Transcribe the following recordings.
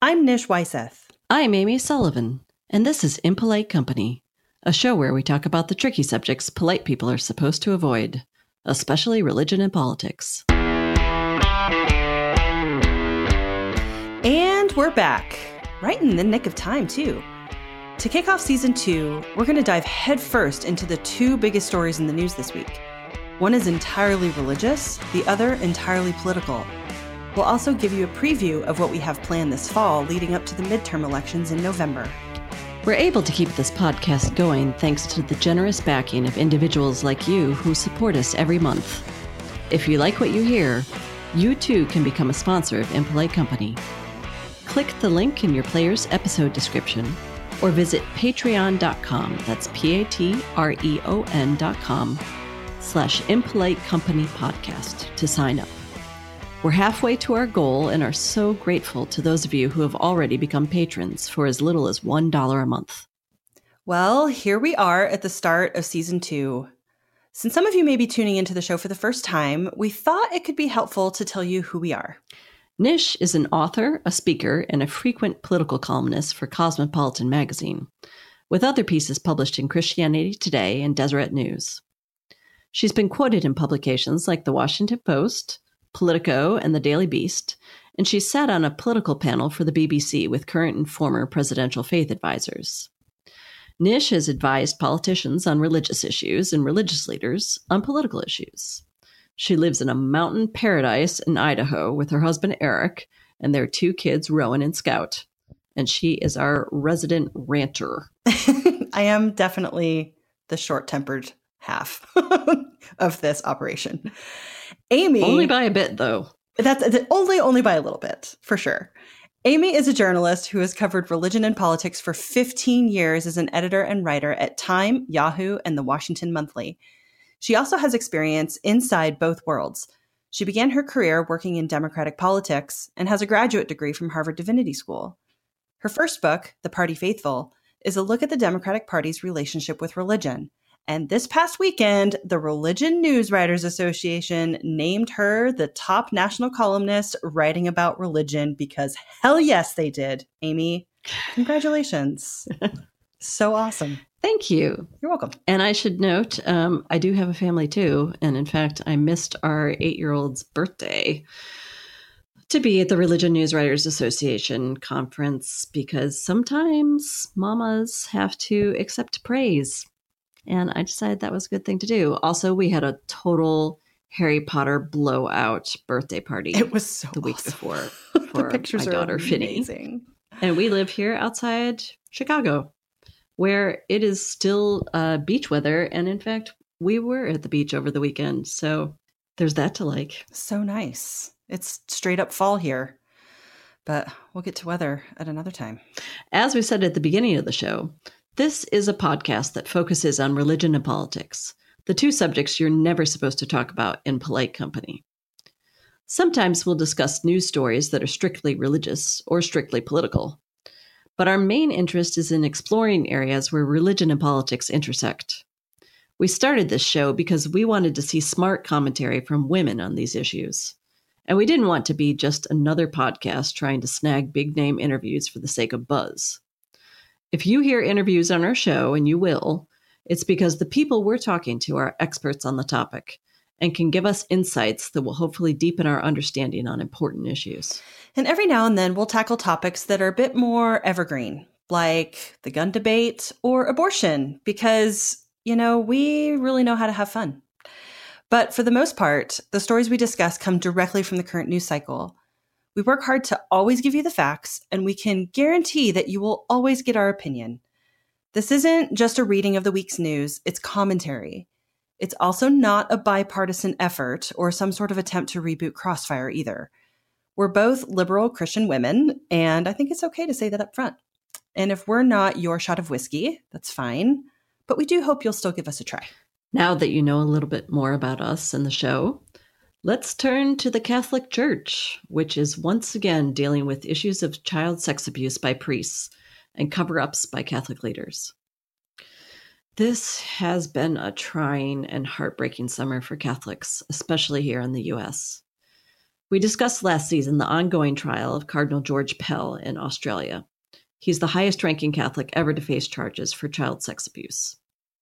I'm Nish Weiseth. I'm Amy Sullivan, and this is Impolite Company, a show where we talk about the tricky subjects polite people are supposed to avoid, especially religion and politics. And we're back, right in the nick of time, too. To kick off season 2, we're going to dive headfirst into the two biggest stories in the news this week. One is entirely religious, the other entirely political. We'll also give you a preview of what we have planned this fall leading up to the midterm elections in November. We're able to keep this podcast going thanks to the generous backing of individuals like you who support us every month. If you like what you hear, you too can become a sponsor of Impolite Company. Click the link in your player's episode description or visit patreon.com, that's patreon.com/Impolite Company Podcast to sign up. We're halfway to our goal and are so grateful to those of you who have already become patrons for as little as $1 a month. Well, here we are at the start of season 2. Since some of you may be tuning into the show for the first time, we thought it could be helpful to tell you who we are. Nish is an author, a speaker, and a frequent political columnist for Cosmopolitan magazine, with other pieces published in Christianity Today and Deseret News. She's been quoted in publications like The Washington Post, Politico, and The Daily Beast, and she sat on a political panel for the BBC with current and former presidential faith advisors. Nish has advised politicians on religious issues and religious leaders on political issues. She lives in a mountain paradise in Idaho with her husband Eric and their 2 kids, Rowan and Scout. And she is our resident ranter. I am definitely the short-tempered half of this operation. Amy... Only by a bit, though. That's only by a little bit, for sure. Amy is a journalist who has covered religion and politics for 15 years as an editor and writer at Time, Yahoo, and The Washington Monthly. She also has experience inside both worlds. She began her career working in Democratic politics and has a graduate degree from Harvard Divinity School. Her first book, The Party Faithful, is a look at the Democratic Party's relationship with religion. And this past weekend, the Religion News Writers Association named her the top national columnist writing about religion because hell yes, they did. Amy, congratulations. So awesome. Thank you. You're welcome. And I should note, I do have a family too. And in fact, I missed our 8-year-old's birthday to be at the Religion News Writers Association conference because sometimes mamas have to accept praise. And I decided that was a good thing to do. Also, we had a total Harry Potter blowout birthday party. It was so the week awesome. Before The for pictures my daughter, are Finny. amazing. And we live here outside Chicago, where it is still beach weather. And in fact, we were at the beach over the weekend. So there's that to like. So nice. It's straight up fall here. But we'll get to weather at another time. As we said at the beginning of the show, this is a podcast that focuses on religion and politics, the 2 subjects you're never supposed to talk about in polite company. Sometimes we'll discuss news stories that are strictly religious or strictly political. But our main interest is in exploring areas where religion and politics intersect. We started this show because we wanted to see smart commentary from women on these issues. And we didn't want to be just another podcast trying to snag big-name interviews for the sake of buzz. If you hear interviews on our show, and you will, it's because the people we're talking to are experts on the topic and can give us insights that will hopefully deepen our understanding on important issues. And every now and then we'll tackle topics that are a bit more evergreen, like the gun debate or abortion, because, we really know how to have fun. But for the most part, the stories we discuss come directly from the current news cycle. We work hard to always give you the facts, and we can guarantee that you will always get our opinion. This isn't just a reading of the week's news, it's commentary. It's also not a bipartisan effort or some sort of attempt to reboot Crossfire either. We're both liberal Christian women, and I think it's okay to say that up front. And if we're not your shot of whiskey, that's fine, but we do hope you'll still give us a try. Now that you know a little bit more about us and the show, let's turn to the Catholic Church, which is once again dealing with issues of child sex abuse by priests and cover-ups by Catholic leaders. This has been a trying and heartbreaking summer for Catholics, especially here in the U.S. We discussed last season the ongoing trial of Cardinal George Pell in Australia. He's the highest-ranking Catholic ever to face charges for child sex abuse.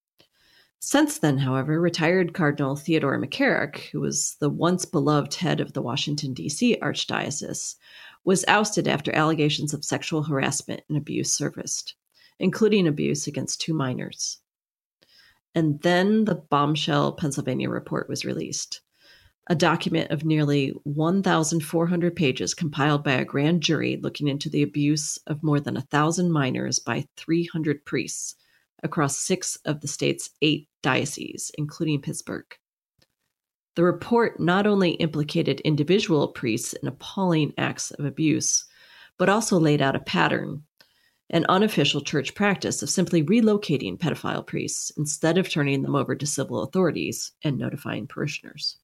Since then, however, retired Cardinal Theodore McCarrick, who was the once beloved head of the Washington, D.C. Archdiocese, was ousted after allegations of sexual harassment and abuse surfaced, including abuse against 2 minors. And then the bombshell Pennsylvania report was released, a document of nearly 1,400 pages compiled by a grand jury looking into the abuse of more than 1,000 minors by 300 priests across 6 of the state's 8 dioceses, including Pittsburgh. The report not only implicated individual priests in appalling acts of abuse, but also laid out a pattern, an unofficial church practice of simply relocating pedophile priests instead of turning them over to civil authorities and notifying parishioners.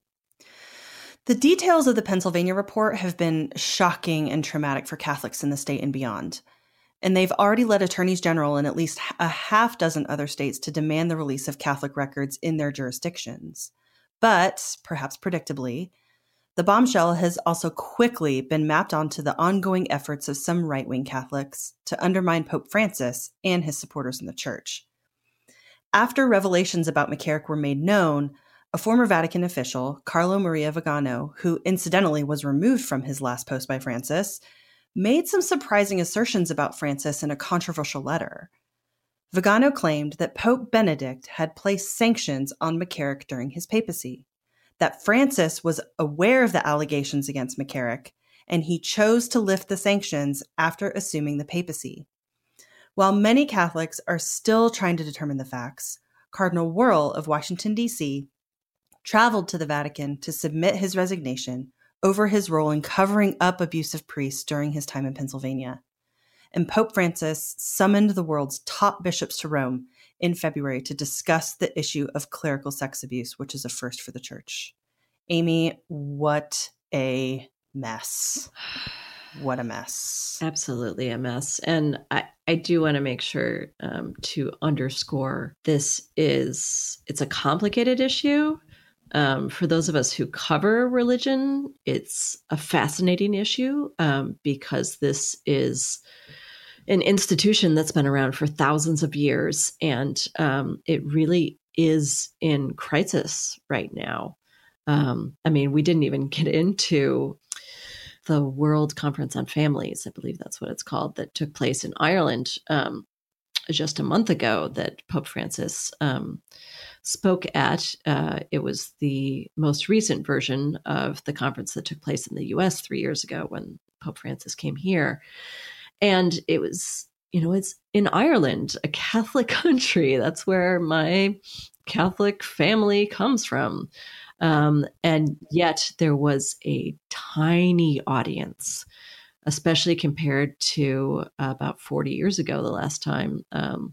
The details of the Pennsylvania report have been shocking and traumatic for Catholics in the state and beyond. And they've already led attorneys general in at least a half dozen other states to demand the release of Catholic records in their jurisdictions. But, perhaps predictably, the bombshell has also quickly been mapped onto the ongoing efforts of some right-wing Catholics to undermine Pope Francis and his supporters in the church. After revelations about McCarrick were made known, a former Vatican official, Carlo Maria Vigano, who incidentally was removed from his last post by Francis, made some surprising assertions about Francis in a controversial letter. Vigano claimed that Pope Benedict had placed sanctions on McCarrick during his papacy, that Francis was aware of the allegations against McCarrick, and he chose to lift the sanctions after assuming the papacy. While many Catholics are still trying to determine the facts, Cardinal Wuerl of Washington, D.C., traveled to the Vatican to submit his resignation over his role in covering up abusive priests during his time in Pennsylvania. And Pope Francis summoned the world's top bishops to Rome in February to discuss the issue of clerical sex abuse, which is a first for the church. Amy, what a mess. What a mess. Absolutely a mess. And I do want to make sure to underscore it's a complicated issue. For those of us who cover religion, it's a fascinating issue because this is an institution that's been around for thousands of years, and it really is in crisis right now. We didn't even get into the World Conference on Families, I believe that's what it's called, that took place in Ireland just a month ago that Pope Francis spoke at. It was the most recent version of the conference that took place in the US 3 years ago when Pope Francis came here. And it was, it's in Ireland, a Catholic country. That's where my Catholic family comes from. And yet there was a tiny audience, especially compared to about 40 years ago, the last time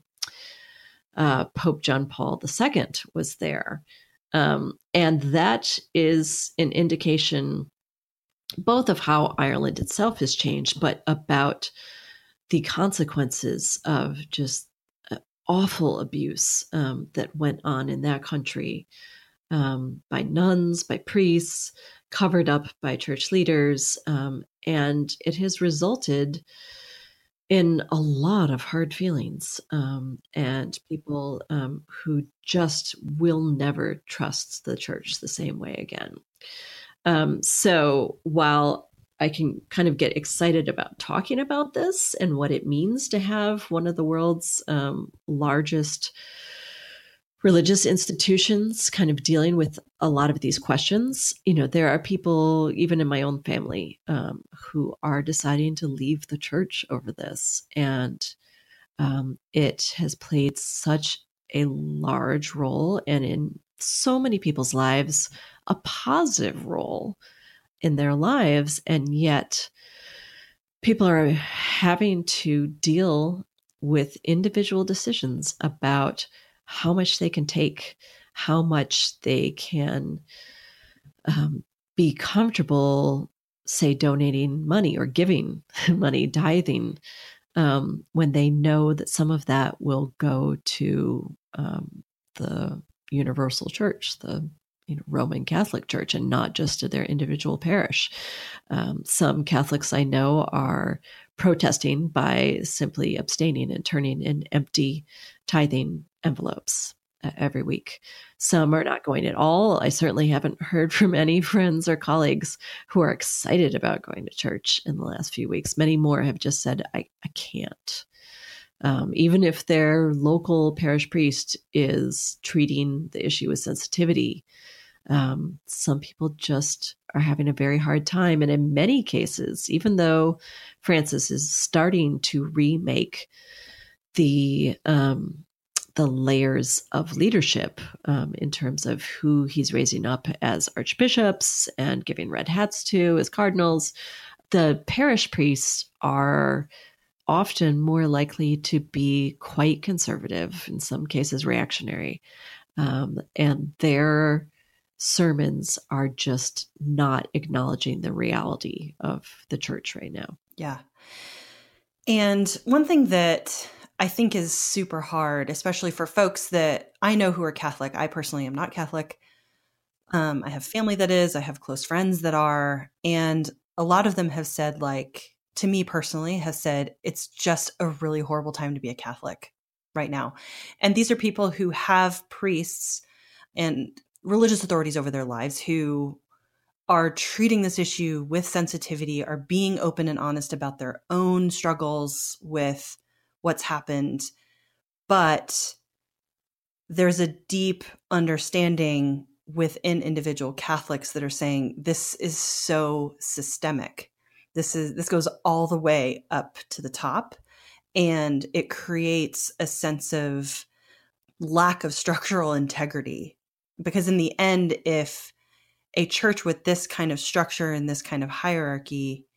Pope John Paul II was there. And that is an indication both of how Ireland itself has changed, but about the consequences of just awful abuse that went on in that country by nuns, by priests, covered up by church leaders. And it has resulted in a lot of hard feelings and people who just will never trust the church the same way again. So while I can kind of get excited about talking about this and what it means to have one of the world's largest religious institutions kind of dealing with a lot of these questions, there are people, even in my own family, who are deciding to leave the church over this. And it has played such a large role, and in so many people's lives, a positive role in their lives. And yet people are having to deal with individual decisions about how much they can take, how much they can be comfortable, say, donating money or giving money, tithing, when they know that some of that will go to the universal church, the Roman Catholic Church and not just to their individual parish. Some Catholics I know are protesting by simply abstaining and turning in empty tithing envelopes every week. Some are not going at all. I certainly haven't heard from any friends or colleagues who are excited about going to church in the last few weeks. Many more have just said, I can't. Even if their local parish priest is treating the issue with sensitivity, some people just are having a very hard time. And in many cases, even though Francis is starting to remake the layers of leadership in terms of who he's raising up as archbishops and giving red hats to as cardinals, the parish priests are often more likely to be quite conservative, in some cases reactionary. And their sermons are just not acknowledging the reality of the church right now. Yeah. And one thing that I think is super hard, especially for folks that I know who are Catholic. I personally am not Catholic. I have family that is, I have close friends that are, and a lot of them have said, like, to me personally, have said, it's just a really horrible time to be a Catholic right now. And these are people who have priests and religious authorities over their lives who are treating this issue with sensitivity, are being open and honest about their own struggles with what's happened. But there's a deep understanding within individual Catholics that are saying this is so systemic. This goes all the way up to the top, and it creates a sense of lack of structural integrity. Because in the end, if a church with this kind of structure and this kind of hierarchy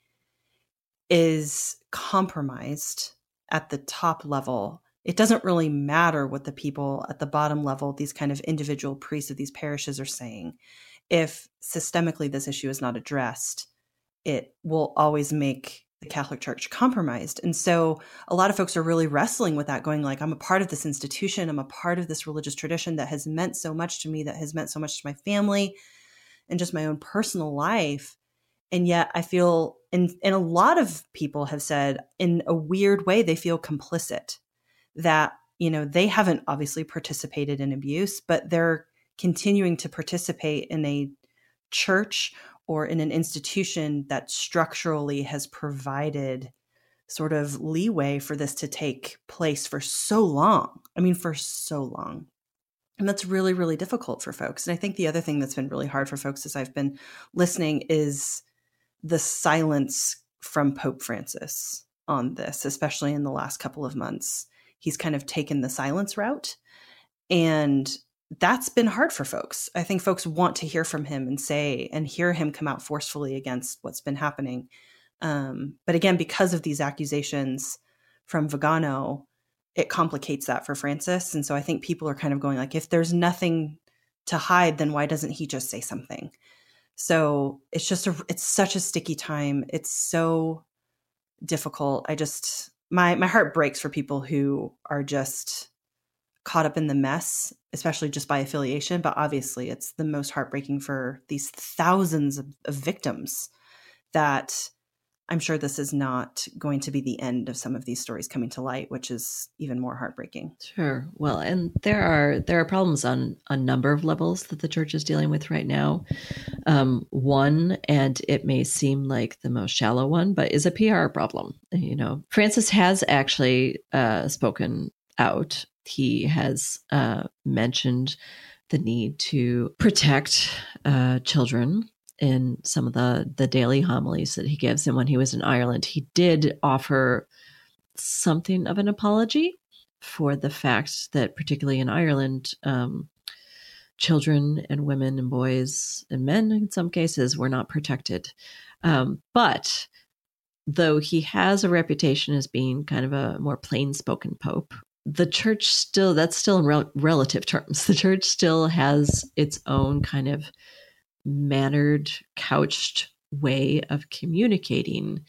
is compromised at the top level, it doesn't really matter what the people at the bottom level, these kind of individual priests of these parishes, are saying. If systemically this issue is not addressed, it will always make the Catholic Church compromised. And so a lot of folks are really wrestling with that, going like, I'm a part of this institution. I'm a part of this religious tradition that has meant so much to me, that has meant so much to my family and just my own personal life. And yet I feel, and a lot of people have said, in a weird way, they feel complicit, that, they haven't obviously participated in abuse, but they're continuing to participate in a church or in an institution that structurally has provided sort of leeway for this to take place for so long. I mean, for so long. And that's really, really difficult for folks. And I think the other thing that's been really hard for folks as I've been listening is the silence from Pope Francis on this, especially in the last couple of months. He's kind of taken the silence route, and that's been hard for folks. I think folks want to hear from him and hear him come out forcefully against what's been happening. But again, because of these accusations from Vigano, it complicates that for Francis. And so I think people are kind of going like, if there's nothing to hide, then why doesn't he just say something? So it's such a sticky time. It's so difficult. My heart breaks for people who are just caught up in the mess, especially just by affiliation. But obviously it's the most heartbreaking for these thousands of victims, that I'm sure this is not going to be the end of some of these stories coming to light, which is even more heartbreaking. Sure. Well, and there are problems on a number of levels that the church is dealing with right now. One, and it may seem like the most shallow one, but is a PR problem. Francis has actually spoken out. He has mentioned the need to protect children in some of the daily homilies that he gives. And when he was in Ireland, he did offer something of an apology for the fact that, particularly in Ireland, children and women and boys and men, in some cases, were not protected. But though he has a reputation as being kind of a more plain-spoken pope, the church that's still in relative terms. The church still has its own kind of mannered, couched way of communicating,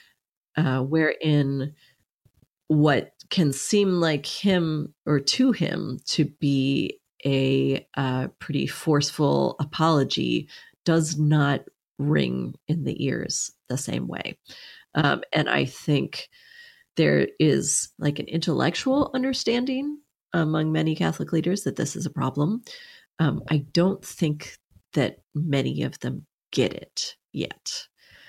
wherein what can seem like him or to him to be a pretty forceful apology does not ring in the ears the same way. And I think there is like an intellectual understanding among many Catholic leaders that this is a problem. I don't think that many of them get it yet.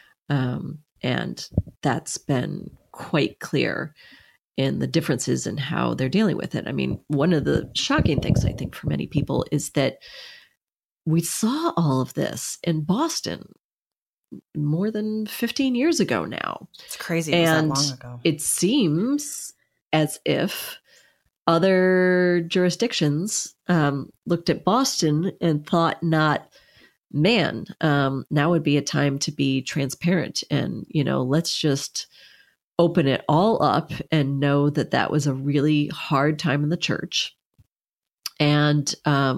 And that's been quite clear in the differences in how they're dealing with it. I mean, one of the shocking things I think for many people is that we saw all of this in Boston more than 15 years ago now. It's crazy. It was that long ago. It seems as if other jurisdictions looked at Boston and thought not, man, now would be a time to be transparent and, let's just open it all up and know that that was a really hard time in the church and,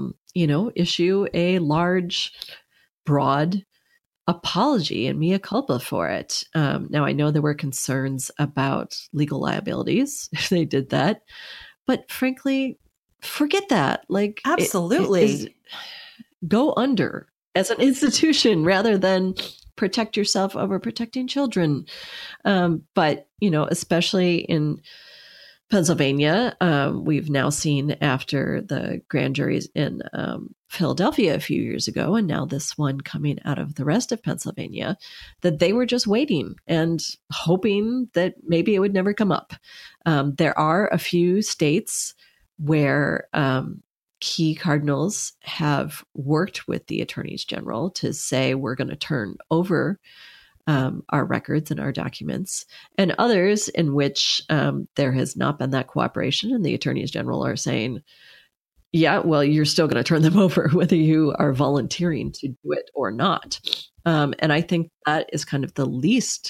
issue a large, broad apology and mea culpa for it. Now, I know there were concerns about legal liabilities if they did that, but frankly, forget that. Like, absolutely, go under as an institution rather than protect yourself over protecting children. But, especially in Pennsylvania, we've now seen after the grand juries in Philadelphia a few years ago, and now this one coming out of the rest of Pennsylvania, that they were just waiting and hoping that maybe it would never come up. There are a few states where key cardinals have worked with the attorneys general to say we're going to turn over our records and our documents, and others in which there has not been that cooperation, and the attorneys general are saying, yeah, well, you're still going to turn them over whether you are volunteering to do it or not. And I think that is kind of the least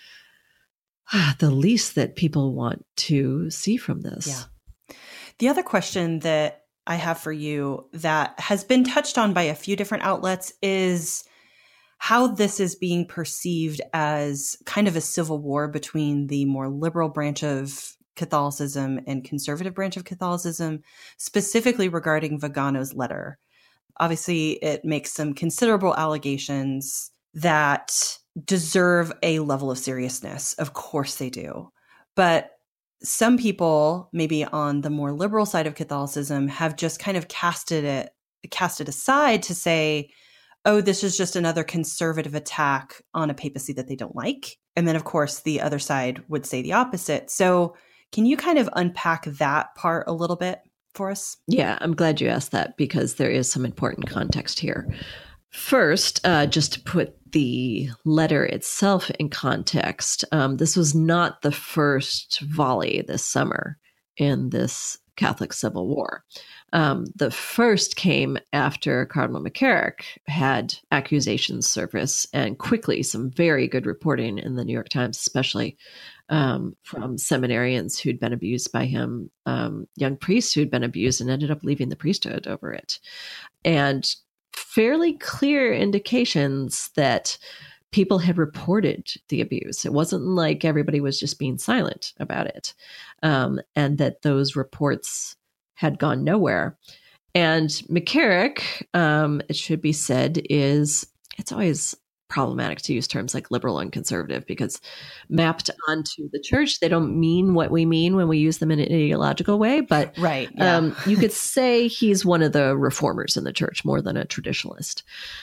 that people want to see from this. Yeah. The other question that I have for you that has been touched on by a few different outlets is how this is being perceived as kind of a civil war between the more liberal branch of Catholicism and conservative branch of Catholicism, specifically regarding Vigano's letter. Obviously, it makes some considerable allegations that deserve a level of seriousness. Of course they do. But some people, maybe on the more liberal side of Catholicism, have just kind of cast it aside to say, oh, this is just another conservative attack on a papacy that they don't like. And then, of course, the other side would say the opposite. So can you kind of unpack that part a little bit for us? Yeah, I'm glad you asked that because there is some important context here. First, just to put the letter itself in context, this was not the first volley this summer in this Catholic Civil War. The first came after Cardinal McCarrick had accusations surface, and quickly some very good reporting in the New York Times, especially from seminarians who'd been abused by him, young priests who'd been abused and ended up leaving the priesthood over it. And fairly clear indications that people had reported the abuse. It wasn't like everybody was just being silent about it, and that those reports had gone nowhere. And McCarrick, it should be said, it's always problematic to use terms like liberal and conservative because mapped onto the church, they don't mean what we mean when we use them in an ideological way. But right, yeah. You could say he's one of the reformers in the church more than a traditionalist.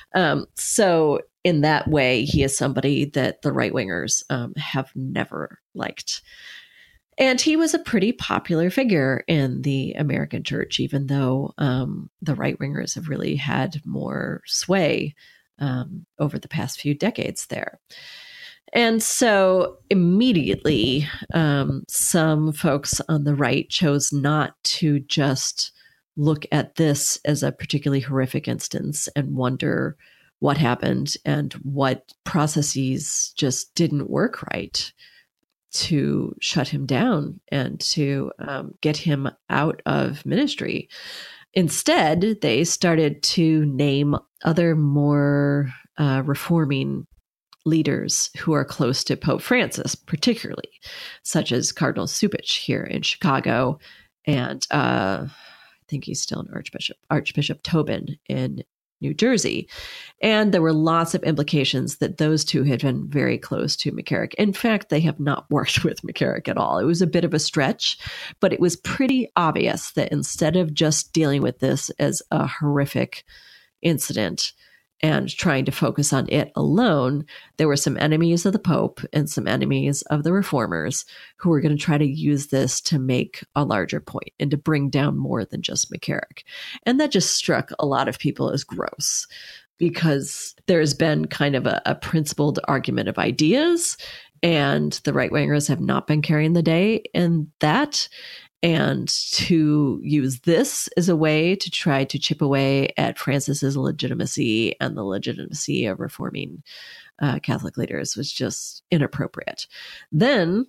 So in that way, he is somebody that the right-wingers have never liked. And he was a pretty popular figure in the American church, even though the right-wingers have really had more sway over the past few decades there. And so immediately, some folks on the right chose not to just look at this as a particularly horrific instance and wonder what happened and what processes just didn't work right to shut him down and to get him out of ministry. Instead, they started to name other more reforming leaders who are close to Pope Francis, particularly, such as Cardinal Cupich here in Chicago, and I think he's still an Archbishop Tobin in New Jersey. And there were lots of implications that those two had been very close to McCarrick. In fact, they have not worked with McCarrick at all. It was a bit of a stretch, but it was pretty obvious that instead of just dealing with this as a horrific incident and trying to focus on it alone, there were some enemies of the Pope and some enemies of the reformers who were going to try to use this to make a larger point and to bring down more than just McCarrick. And that just struck a lot of people as gross, because there's been kind of a principled argument of ideas, and the right-wingers have not been carrying the day in that. And to use this as a way to try to chip away at Francis's legitimacy and the legitimacy of reforming Catholic leaders was just inappropriate. Then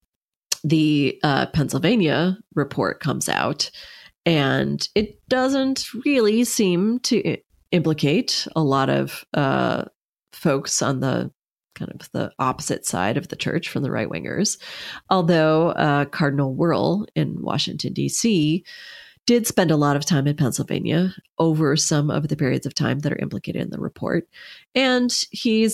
the Pennsylvania report comes out, and it doesn't really seem to implicate a lot of folks on the kind of the opposite side of the church from the right-wingers, although Cardinal Wuerl in Washington, D.C., did spend a lot of time in Pennsylvania over some of the periods of time that are implicated in the report. And he's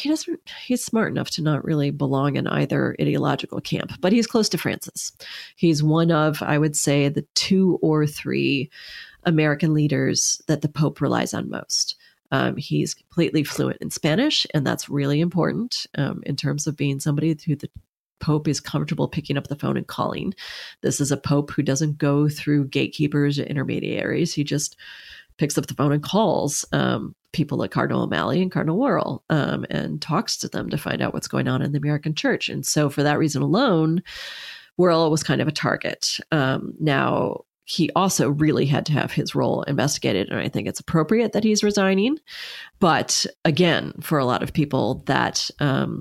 smart enough to not really belong in either ideological camp, but he's close to Francis. He's one of, I would say, the 2 or 3 American leaders that the Pope relies on most. He's completely fluent in Spanish, and that's really important in terms of being somebody who the Pope is comfortable picking up the phone and calling. This is a Pope who doesn't go through gatekeepers or intermediaries. He just picks up the phone and calls people like Cardinal O'Malley and Cardinal Wuerl and talks to them to find out what's going on in the American church. And so for that reason alone, Wuerl was kind of a target. Now, he also really had to have his role investigated, and I think it's appropriate that he's resigning. But again, for a lot of people, that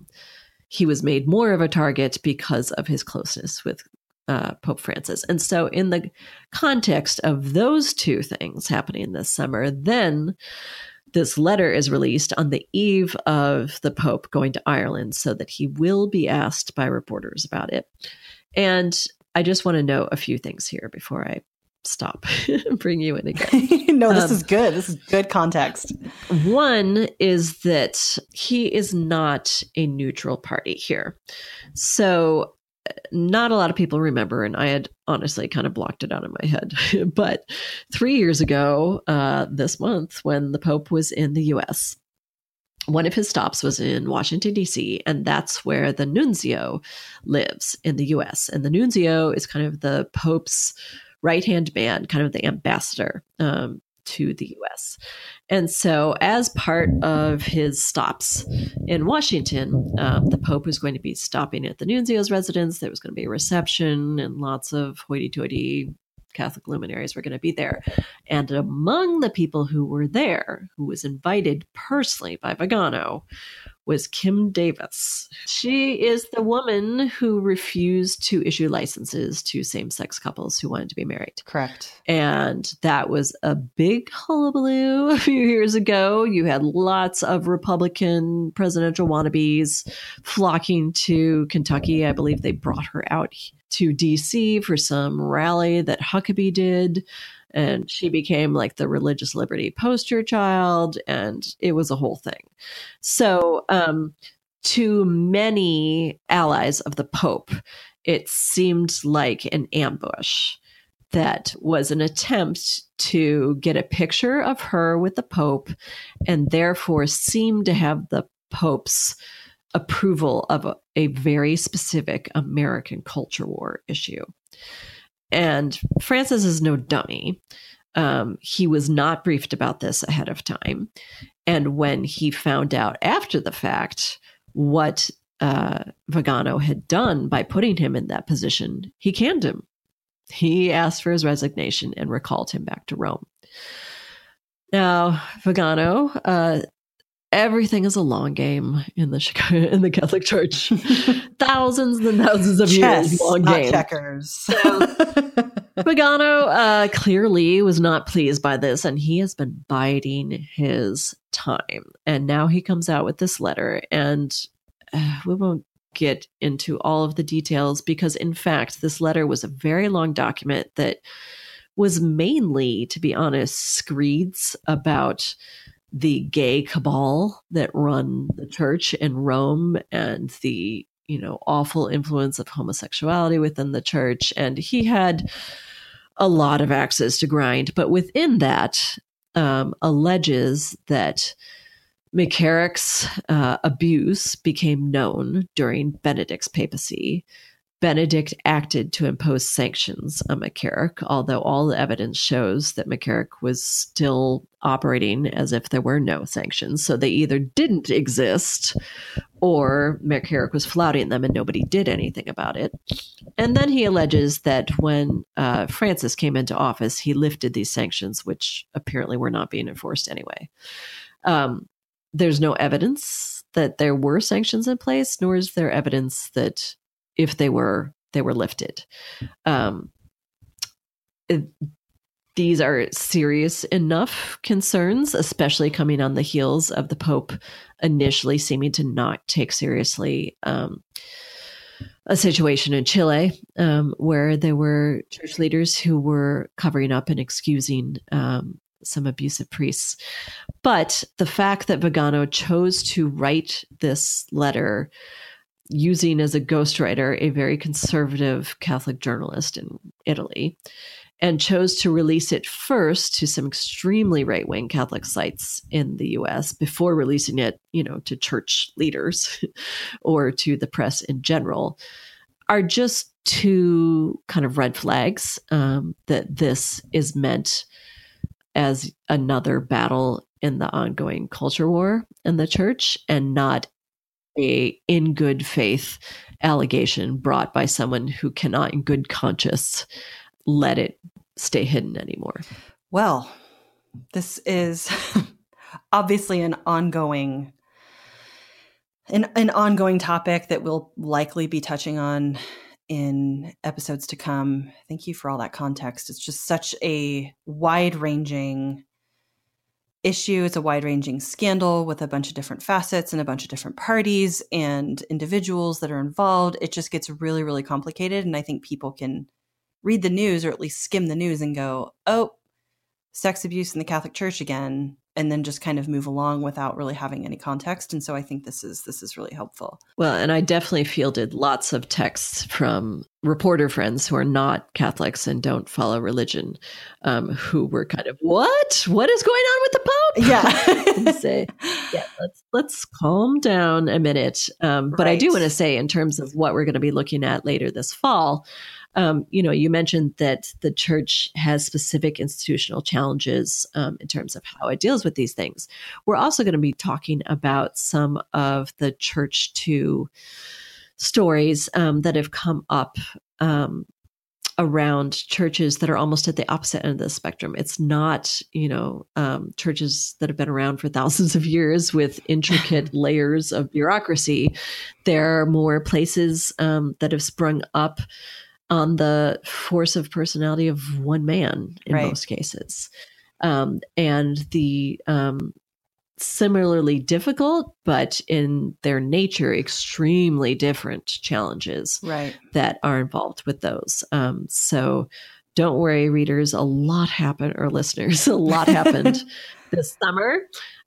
he was made more of a target because of his closeness with Pope Francis. And so in the context of those two things happening this summer, then this letter is released on the eve of the Pope going to Ireland so that he will be asked by reporters about it. And I just want to note a few things here before I stop and bring you in again. No, this is good. This is good context. One is that he is not a neutral party here. So not a lot of people remember, and I had honestly kind of blocked it out of my head. But 3 years ago, this month, when the Pope was in the U.S., one of his stops was in Washington, D.C., and that's where the nuncio lives in the U.S. And the nuncio is kind of the Pope's right-hand man, kind of the ambassador to the U.S. And so as part of his stops in Washington, the Pope was going to be stopping at the nuncio's residence. There was going to be a reception, and lots of hoity-toity Catholic luminaries were going to be there. And among the people who were there, who was invited personally by Vigano, was Kim Davis. She is the woman who refused to issue licenses to same-sex couples who wanted to be married. Correct. And that was a big hullabaloo a few years ago. You had lots of Republican presidential wannabes flocking to Kentucky. I believe they brought her out to D.C. for some rally that Huckabee did. And she became like the religious liberty poster child, and it was a whole thing. So to many allies of the Pope, it seemed like an ambush that was an attempt to get a picture of her with the Pope, and therefore seemed to have the Pope's approval of a very specific American culture war issue. And Francis is no dummy. He was not briefed about this ahead of time. And when he found out after the fact what Vigano had done by putting him in that position, he canned him. He asked for his resignation and recalled him back to Rome. Now, Vigano, everything is a long game in the Catholic Church. Thousands and thousands of years long not game. Checkers. So, Vigano clearly was not pleased by this, and he has been biding his time. And now he comes out with this letter, and we won't get into all of the details because, in fact, this letter was a very long document that was mainly, to be honest, screeds about the gay cabal that run the church in Rome and the, awful influence of homosexuality within the church. And he had a lot of axes to grind. But within that, alleges that McCarrick's abuse became known during Benedict's papacy. Benedict acted to impose sanctions on McCarrick, although all the evidence shows that McCarrick was still operating as if there were no sanctions. So they either didn't exist or McCarrick was flouting them and nobody did anything about it. And then he alleges that when Francis came into office, he lifted these sanctions, which apparently were not being enforced anyway. There's no evidence that there were sanctions in place, nor is there evidence that if they were lifted. These are serious enough concerns, especially coming on the heels of the Pope initially seeming to not take seriously a situation in Chile where there were church leaders who were covering up and excusing some abusive priests. But the fact that Vigano chose to write this letter using as a ghostwriter a very conservative Catholic journalist in Italy, and chose to release it first to some extremely right-wing Catholic sites in the US before releasing it, to church leaders or to the press in general, are just two kind of red flags that this is meant as another battle in the ongoing culture war in the church and not a in good faith allegation brought by someone who cannot in good conscience let it stay hidden anymore. Well, this is obviously an ongoing topic that we'll likely be touching on in episodes to come. Thank you for all that context. It's just such a wide-ranging issue. It's a wide-ranging scandal with a bunch of different facets and a bunch of different parties and individuals that are involved. It just gets really, really complicated. And I think people can read the news or at least skim the news and go, oh, sex abuse in the Catholic Church again, and then just kind of move along without really having any context. And so I think this is really helpful. Well, and I definitely fielded lots of texts from reporter friends who are not Catholics and don't follow religion, who were kind of, what is going on with the Pope? Yeah. And say, yeah, let's calm down a minute. But right. I do want to say, in terms of what we're going to be looking at later this fall, you mentioned that the church has specific institutional challenges in terms of how it deals with these things. We're also going to be talking about some of the Church 2 stories that have come up around churches that are almost at the opposite end of the spectrum. It's not, churches that have been around for thousands of years with intricate layers of bureaucracy. There are more places that have sprung up on the force of personality of one man in right. most cases. And the similarly difficult, but in their nature, extremely different challenges right. that are involved with those. So don't worry, readers, a lot happened, or listeners, a lot happened this summer.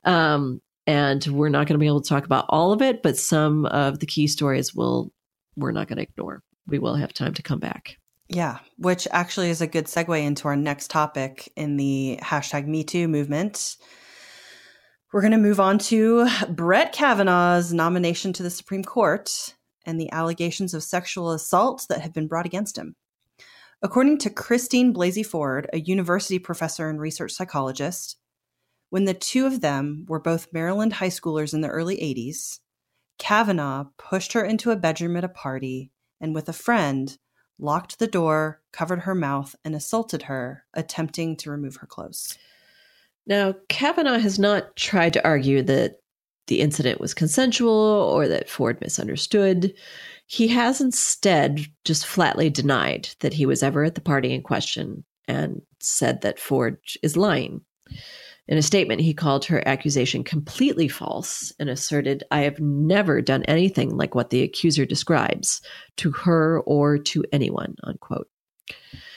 And we're not going to be able to talk about all of it, but some of the key stories we're not going to ignore. We will have time to come back. Yeah, which actually is a good segue into our next topic in the #MeToo movement. We're going to move on to Brett Kavanaugh's nomination to the Supreme Court and the allegations of sexual assault that have been brought against him. According to Christine Blasey Ford, a university professor and research psychologist, when the two of them were both Maryland high schoolers in the early 80s, Kavanaugh pushed her into a bedroom at a party and with a friend, locked the door, covered her mouth, and assaulted her, attempting to remove her clothes. Now, Kavanaugh has not tried to argue that the incident was consensual or that Ford misunderstood. He has instead just flatly denied that he was ever at the party in question and said that Ford is lying. In a statement, he called her accusation completely false and asserted, "I have never done anything like what the accuser describes to her or to anyone," unquote.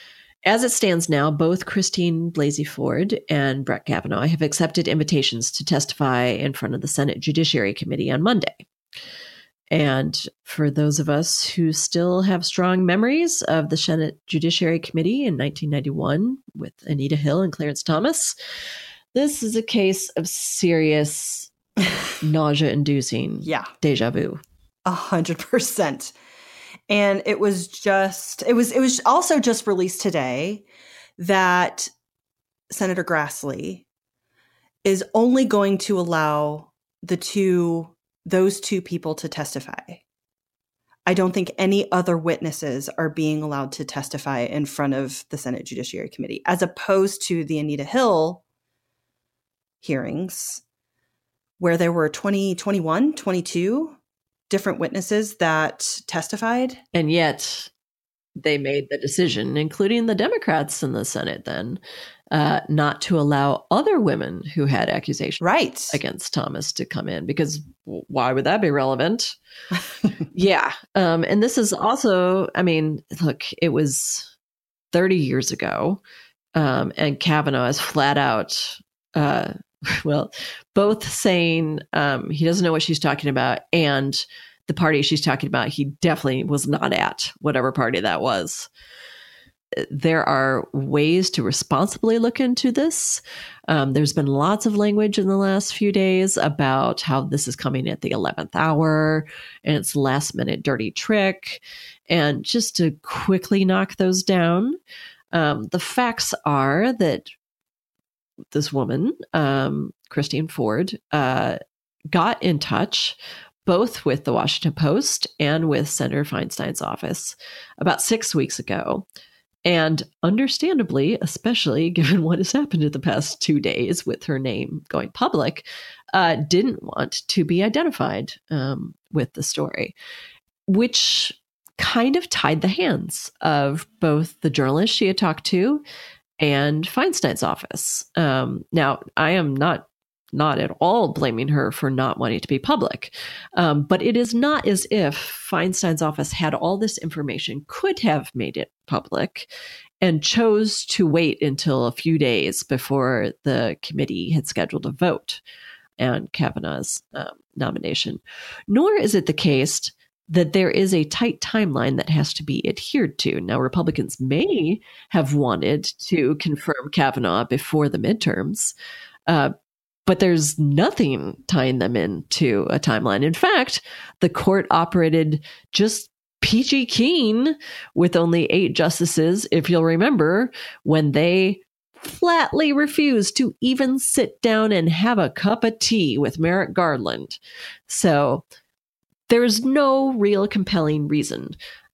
As it stands now, both Christine Blasey Ford and Brett Kavanaugh have accepted invitations to testify in front of the Senate Judiciary Committee on Monday. And for those of us who still have strong memories of the Senate Judiciary Committee in 1991 with Anita Hill and Clarence Thomas, this is a case of serious nausea-inducing deja vu. 100%. And it was also just released today that Senator Grassley is only going to allow those two people to testify. I don't think any other witnesses are being allowed to testify in front of the Senate Judiciary Committee, as opposed to the Anita Hill hearings where there were 22 different witnesses that testified. And yet they made the decision, including the Democrats in the Senate then, not to allow other women who had accusations against Thomas to come in, because why would that be relevant? Yeah. And this is also, I mean, look, it was 30 years ago, and Kavanaugh is flat out, both saying he doesn't know what she's talking about, and the party she's talking about, he definitely was not at, whatever party that was. There are ways to responsibly look into this. There's been lots of language in the last few days about how this is coming at the 11th hour and it's last minute dirty trick. And just to quickly knock those down, the facts are that this woman, Christine Ford, got in touch both with the Washington Post and with Senator Feinstein's office about 6 weeks ago. And understandably, especially given what has happened in the past 2 days with her name going public, didn't want to be identified with the story, which kind of tied the hands of both the journalist she had talked to and Feinstein's office. Now, I am not at all blaming her for not wanting to be public. But it is not as if Feinstein's office had all this information, could have made it public, and chose to wait until a few days before the committee had scheduled a vote on Kavanaugh's nomination. Nor is it the case that there is a tight timeline that has to be adhered to. Now, Republicans may have wanted to confirm Kavanaugh before the midterms, but there's nothing tying them into a timeline. In fact, the court operated just peachy keen with only 8 justices, if you'll remember, when they flatly refused to even sit down and have a cup of tea with Merrick Garland. So there's no real compelling reason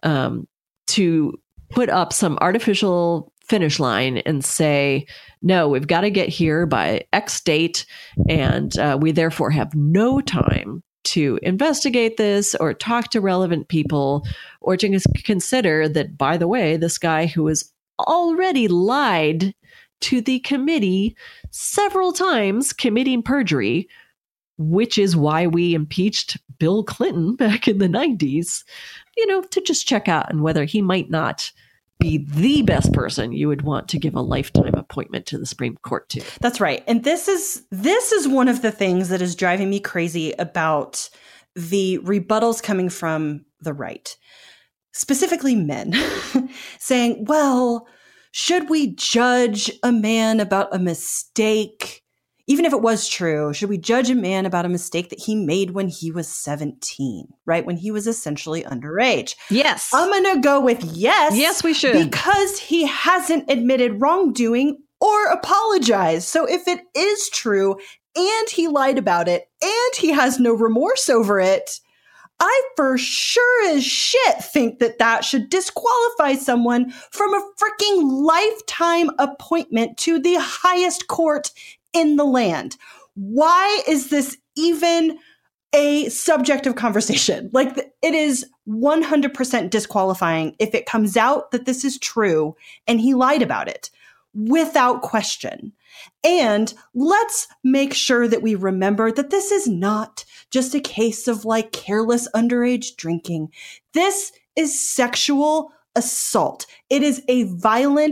to put up some artificial finish line and say, no, we've got to get here by X date, and we therefore have no time to investigate this or talk to relevant people or to consider that, by the way, this guy who has already lied to the committee several times, committing perjury, which is why we impeached Bill Clinton back in the 90s, to just check out and whether he might not be the best person you would want to give a lifetime appointment to the Supreme Court to. That's right. And this is one of the things that is driving me crazy about the rebuttals coming from the right, specifically men, saying, well, should we judge a man about a mistake? Even if it was true, should we judge a man about a mistake that he made when he was 17, right? When he was essentially underage? Yes. I'm going to go with yes. Yes, we should. Because he hasn't admitted wrongdoing or apologized. So if it is true and he lied about it and he has no remorse over it, I for sure as shit think that should disqualify someone from a freaking lifetime appointment to the highest court in the land. Why is this even a subject of conversation? Like, it is 100% disqualifying if it comes out that this is true and he lied about it, without question. And let's make sure that we remember that this is not just a case of like careless underage drinking. This is sexual assault. It is a violent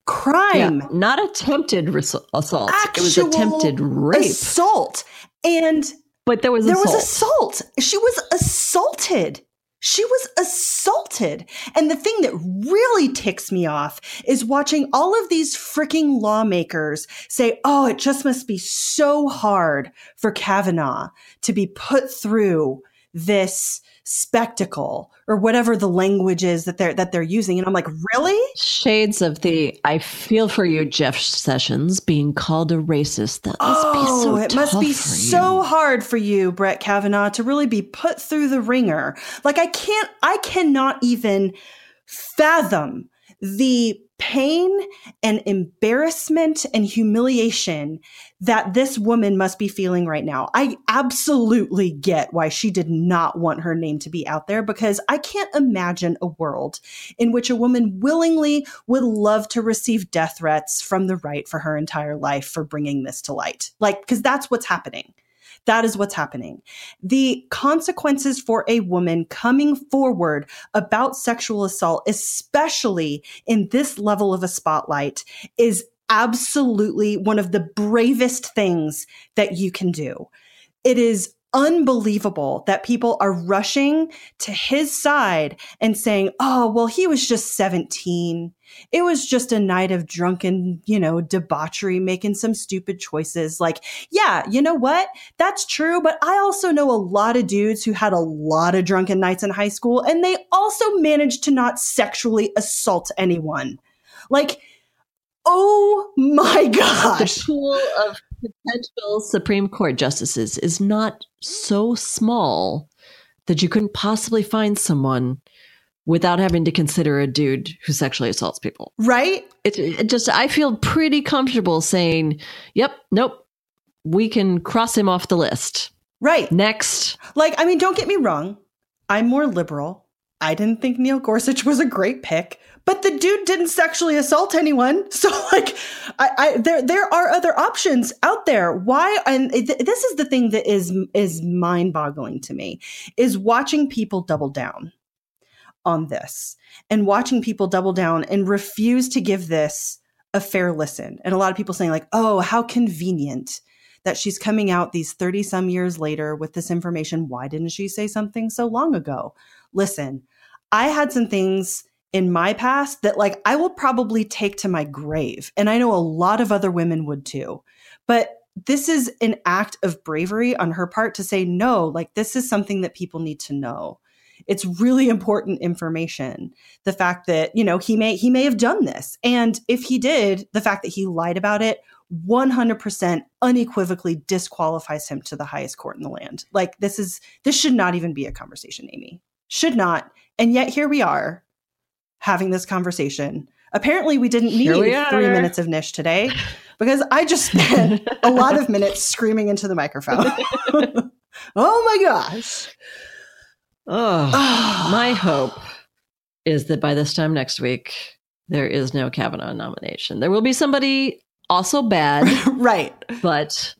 crime. Yeah, not attempted assault. Actual it was attempted rape. Assault. And but there was assault. She was assaulted. She was assaulted. And the thing that really ticks me off is watching all of these freaking lawmakers say, oh, it just must be so hard for Kavanaugh to be put through this spectacle or whatever the language is that they're using. And I'm like, really? Shades of the I feel for you, Jeff Sessions, being called a racist. That must be so hard for you, Brett Kavanaugh, to really be put through the ringer. Like I cannot even fathom the pain and embarrassment and humiliation that this woman must be feeling right now. I absolutely get why she did not want her name to be out there, because I can't imagine a world in which a woman willingly would love to receive death threats from the right for her entire life for bringing this to light. Like, because that's what's happening. That is what's happening. The consequences for a woman coming forward about sexual assault, especially in this level of a spotlight, is absolutely one of the bravest things that you can do. It is unbelievable that people are rushing to his side and saying, oh, well, he was just 17. It was just a night of drunken, debauchery, making some stupid choices. Like, yeah, you know what? That's true. But I also know a lot of dudes who had a lot of drunken nights in high school, and they also managed to not sexually assault anyone. Like, oh my gosh. The pool of potential Supreme Court justices is not so small that you couldn't possibly find someone without having to consider a dude who sexually assaults people. Right? It just, I feel pretty comfortable saying, yep, nope, we can cross him off the list. Right. Next. Like, I mean, don't get me wrong. I'm more liberal. I didn't think Neil Gorsuch was a great pick, but the dude didn't sexually assault anyone. So like, there are other options out there. Why? And this is the thing that is mind boggling to me, is watching people double down on this and watching people double down and refuse to give this a fair listen. And a lot of people saying like, oh, how convenient that she's coming out these 30 some years later with this information. Why didn't she say something so long ago? Listen, I had some things in my past that like I will probably take to my grave. And I know a lot of other women would too. But this is an act of bravery on her part to say, no, like this is something that people need to know. It's really important information. The fact that, he may have done this. And if he did, the fact that he lied about it 100% unequivocally disqualifies him to the highest court in the land. Like this should not even be a conversation, Amy. Should not. And yet here we are having this conversation. Apparently we didn't need 3 minutes of Nish today because I just spent a lot of minutes screaming into the microphone. Oh my gosh. Oh, my hope is that by this time next week, there is no Kavanaugh nomination. There will be somebody also bad. Right. But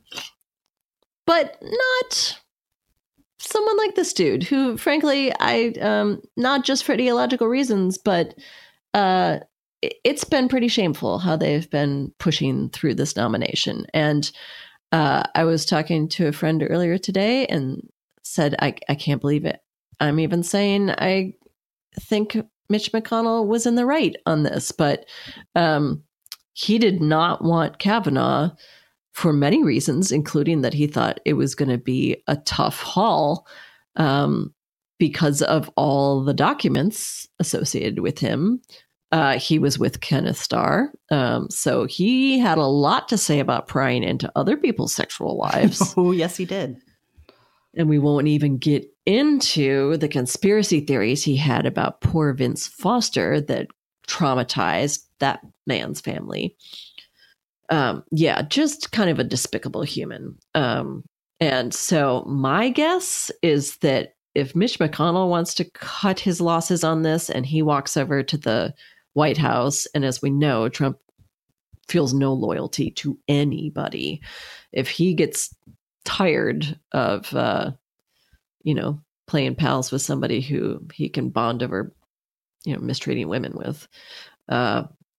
not someone like this dude who, frankly, I not just for ideological reasons, but it's been pretty shameful how they've been pushing through this nomination. And I was talking to a friend earlier today and said, I can't believe it. I'm even saying I think Mitch McConnell was in the right on this, but he did not want Kavanaugh for many reasons, including that he thought it was going to be a tough haul because of all the documents associated with him. He was with Kenneth Starr, so he had a lot to say about prying into other people's sexual lives. Oh, yes, he did. And we won't even get into the conspiracy theories he had about poor Vince Foster that traumatized that man's family. Yeah, just kind of a despicable human. And so my guess is that if Mitch McConnell wants to cut his losses on this and he walks over to the White House, and as we know, Trump feels no loyalty to anybody. If he gets tired of, playing pals with somebody who he can bond over, mistreating women with, that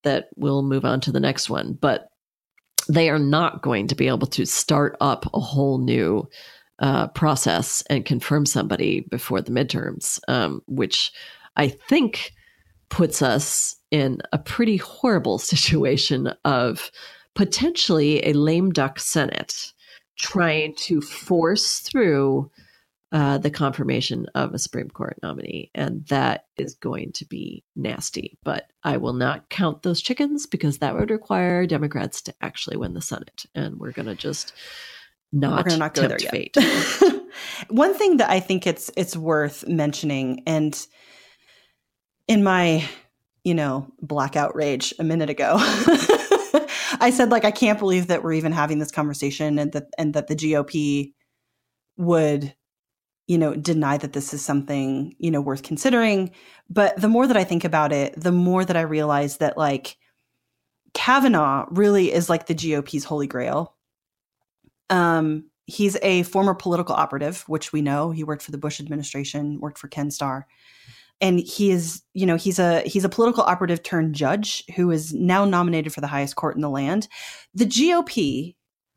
that we'll move on to the next one. But they are not going to be able to start up a whole new process and confirm somebody before the midterms, which I think puts us in a pretty horrible situation of potentially a lame duck Senate trying to force through the confirmation of a Supreme Court nominee. And that is going to be nasty. But I will not count those chickens because that would require Democrats to actually win the Senate. And we're going to just not go there fate. One thing that I think it's worth mentioning, and in my, blackout rage a minute ago, I said, I can't believe that we're even having this conversation and that the GOP would, deny that this is something, worth considering. But the more that I think about it, the more that I realize that Kavanaugh really is the GOP's holy grail. He's a former political operative, which we know. He worked for the Bush administration, worked for Ken Starr. And he is, he's a political operative turned judge who is now nominated for the highest court in the land. The GOP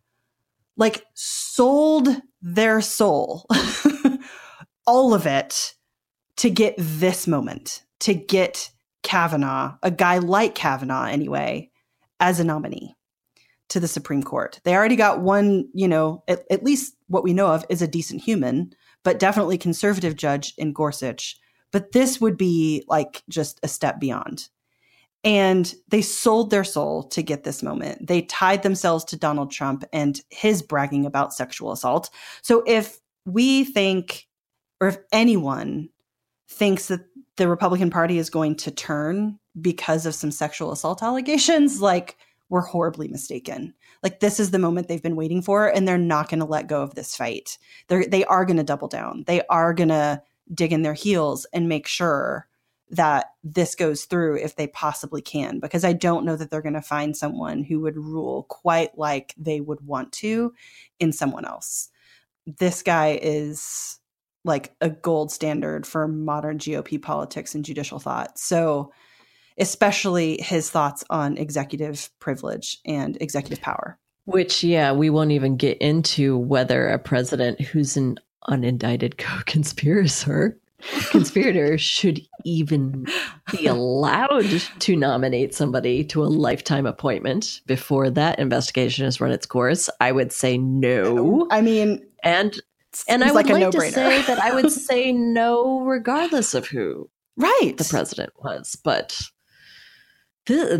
sold their soul, all of it, to get this moment, to get Kavanaugh, a guy like Kavanaugh anyway, as a nominee to the Supreme Court. They already got one, at least what we know of is a decent human, but definitely conservative judge in Gorsuch. But this would be just a step beyond. And they sold their soul to get this moment. They tied themselves to Donald Trump and his bragging about sexual assault. So if we think, or if anyone thinks that the Republican Party is going to turn because of some sexual assault allegations, we're horribly mistaken. This is the moment they've been waiting for, and they're not going to let go of this fight. They are going to double down. They are going to dig in their heels and make sure that this goes through if they possibly can, because I don't know that they're going to find someone who would rule quite like they would want to in someone else. This guy is a gold standard for modern GOP politics and judicial thought. So especially his thoughts on executive privilege and executive power. Which, we won't even get into whether a president who's an unindicted co-conspirator should even be allowed to nominate somebody to a lifetime appointment before that investigation has run its course. I would say no. I mean, and I would like to say that I would say no regardless of who the president was. But we're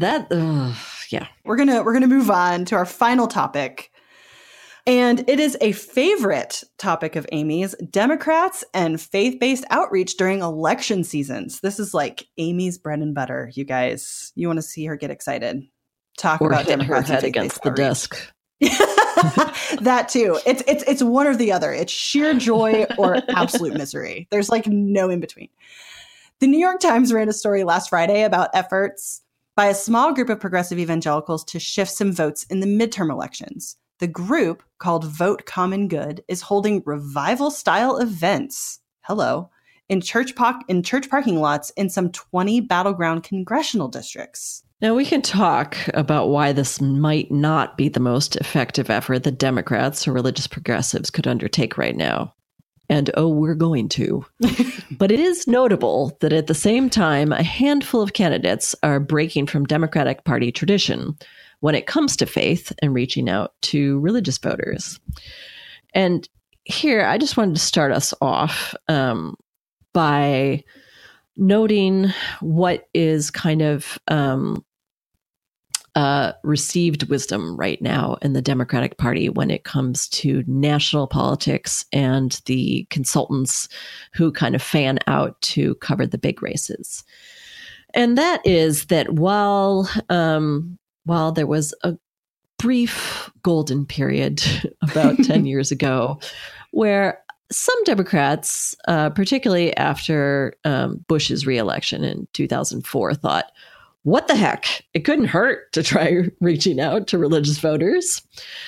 gonna move on to our final topic. And it is a favorite topic of Amy's: Democrats and faith-based outreach during election seasons. This is Amy's bread and butter, you guys. You want to see her get excited. Talk about Democrats her head against the desk. That too. It's one or the other. It's sheer joy or absolute misery. There's no in between. The New York Times ran a story last Friday about efforts by a small group of progressive evangelicals to shift some votes in the midterm elections. The group, called Vote Common Good, is holding revival-style events, in church parking lots in some 20 battleground congressional districts. Now, we can talk about why this might not be the most effective effort that Democrats or religious progressives could undertake right now. And we're going to. But it is notable that at the same time, a handful of candidates are breaking from Democratic Party tradition when it comes to faith and reaching out to religious voters. And here, I just wanted to start us off by noting what is kind of received wisdom right now in the Democratic Party when it comes to national politics and the consultants who kind of fan out to cover the big races. And that is that while there was a brief golden period about 10 years ago where some Democrats, particularly after Bush's reelection in 2004, thought, what the heck? It couldn't hurt to try reaching out to religious voters.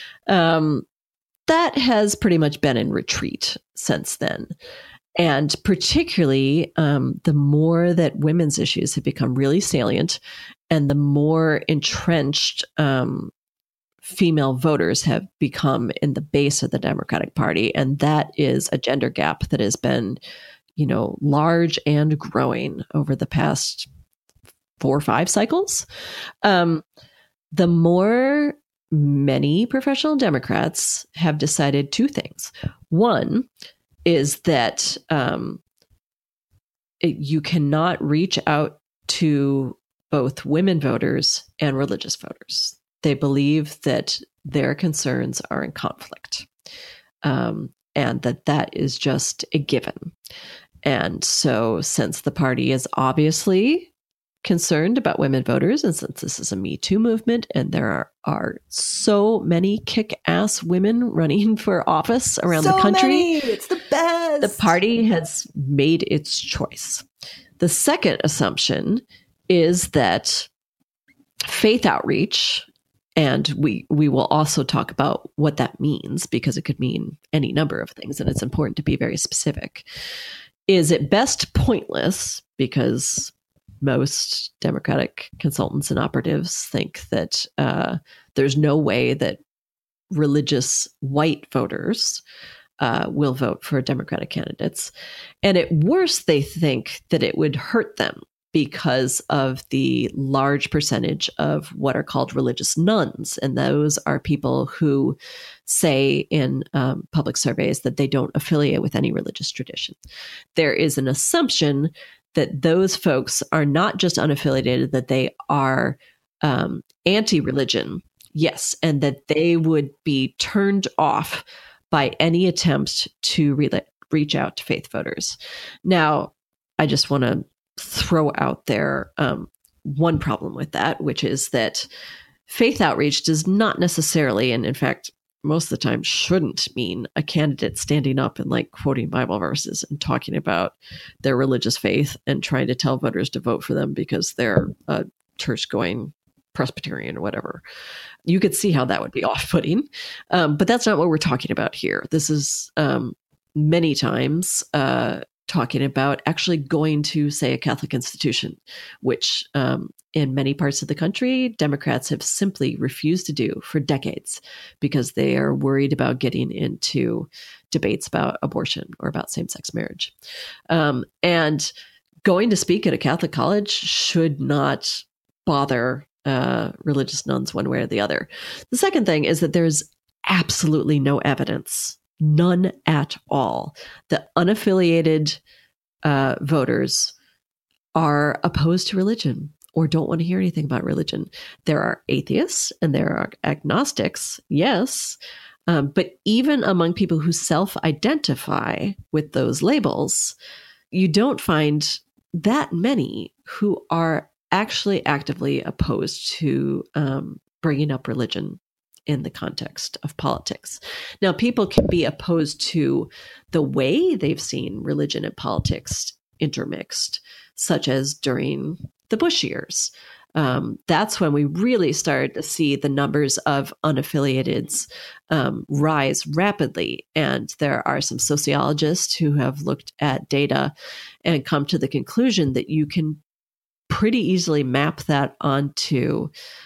That has pretty much been in retreat since then. And particularly the more that women's issues have become really salient and the more entrenched female voters have become in the base of the Democratic Party. And that is a gender gap that has been, large and growing over the past 4 or 5 cycles. The more many professional Democrats have decided 2 things. One is that you cannot reach out to both women voters and religious voters. They believe that their concerns are in conflict, and that is just a given. And so since the party is obviously concerned about women voters, and since this is a Me Too movement, and there are so many kick-ass women running for office around the country, it's the best. The party has made its choice. The second assumption is that faith outreach, and we will also talk about what that means, because it could mean any number of things, and it's important to be very specific, is at best pointless, because most Democratic consultants and operatives think that there's no way that religious white voters will vote for Democratic candidates. And at worst, they think that it would hurt them because of the large percentage of what are called religious nuns. And those are people who say in public surveys that they don't affiliate with any religious tradition. There is an assumption that those folks are not just unaffiliated, that they are anti-religion, yes, and that they would be turned off by any attempt to reach out to faith voters. Now, I just want to throw out there one problem with that, which is that faith outreach does not necessarily, and in fact, most of the time shouldn't mean a candidate standing up and quoting Bible verses and talking about their religious faith and trying to tell voters to vote for them because they're a church-going Presbyterian or whatever. You could see how that would be off-putting, but that's not what we're talking about here. This is many times talking about actually going to, say, a Catholic institution, which in many parts of the country, Democrats have simply refused to do for decades because they are worried about getting into debates about abortion or about same-sex marriage. And going to speak at a Catholic college should not bother religious nuns one way or the other. The second thing is that there's absolutely no evidence, none at all, that unaffiliated voters are opposed to religion or don't want to hear anything about religion. There are atheists and there are agnostics, yes, but even among people who self-identify with those labels, you don't find that many who are actually actively opposed to bringing up religion in the context of politics. Now, people can be opposed to the way they've seen religion and politics intermixed, such as during the Bush years. That's when we really started to see the numbers of unaffiliateds rise rapidly. And there are some sociologists who have looked at data and come to the conclusion that you can pretty easily map that onto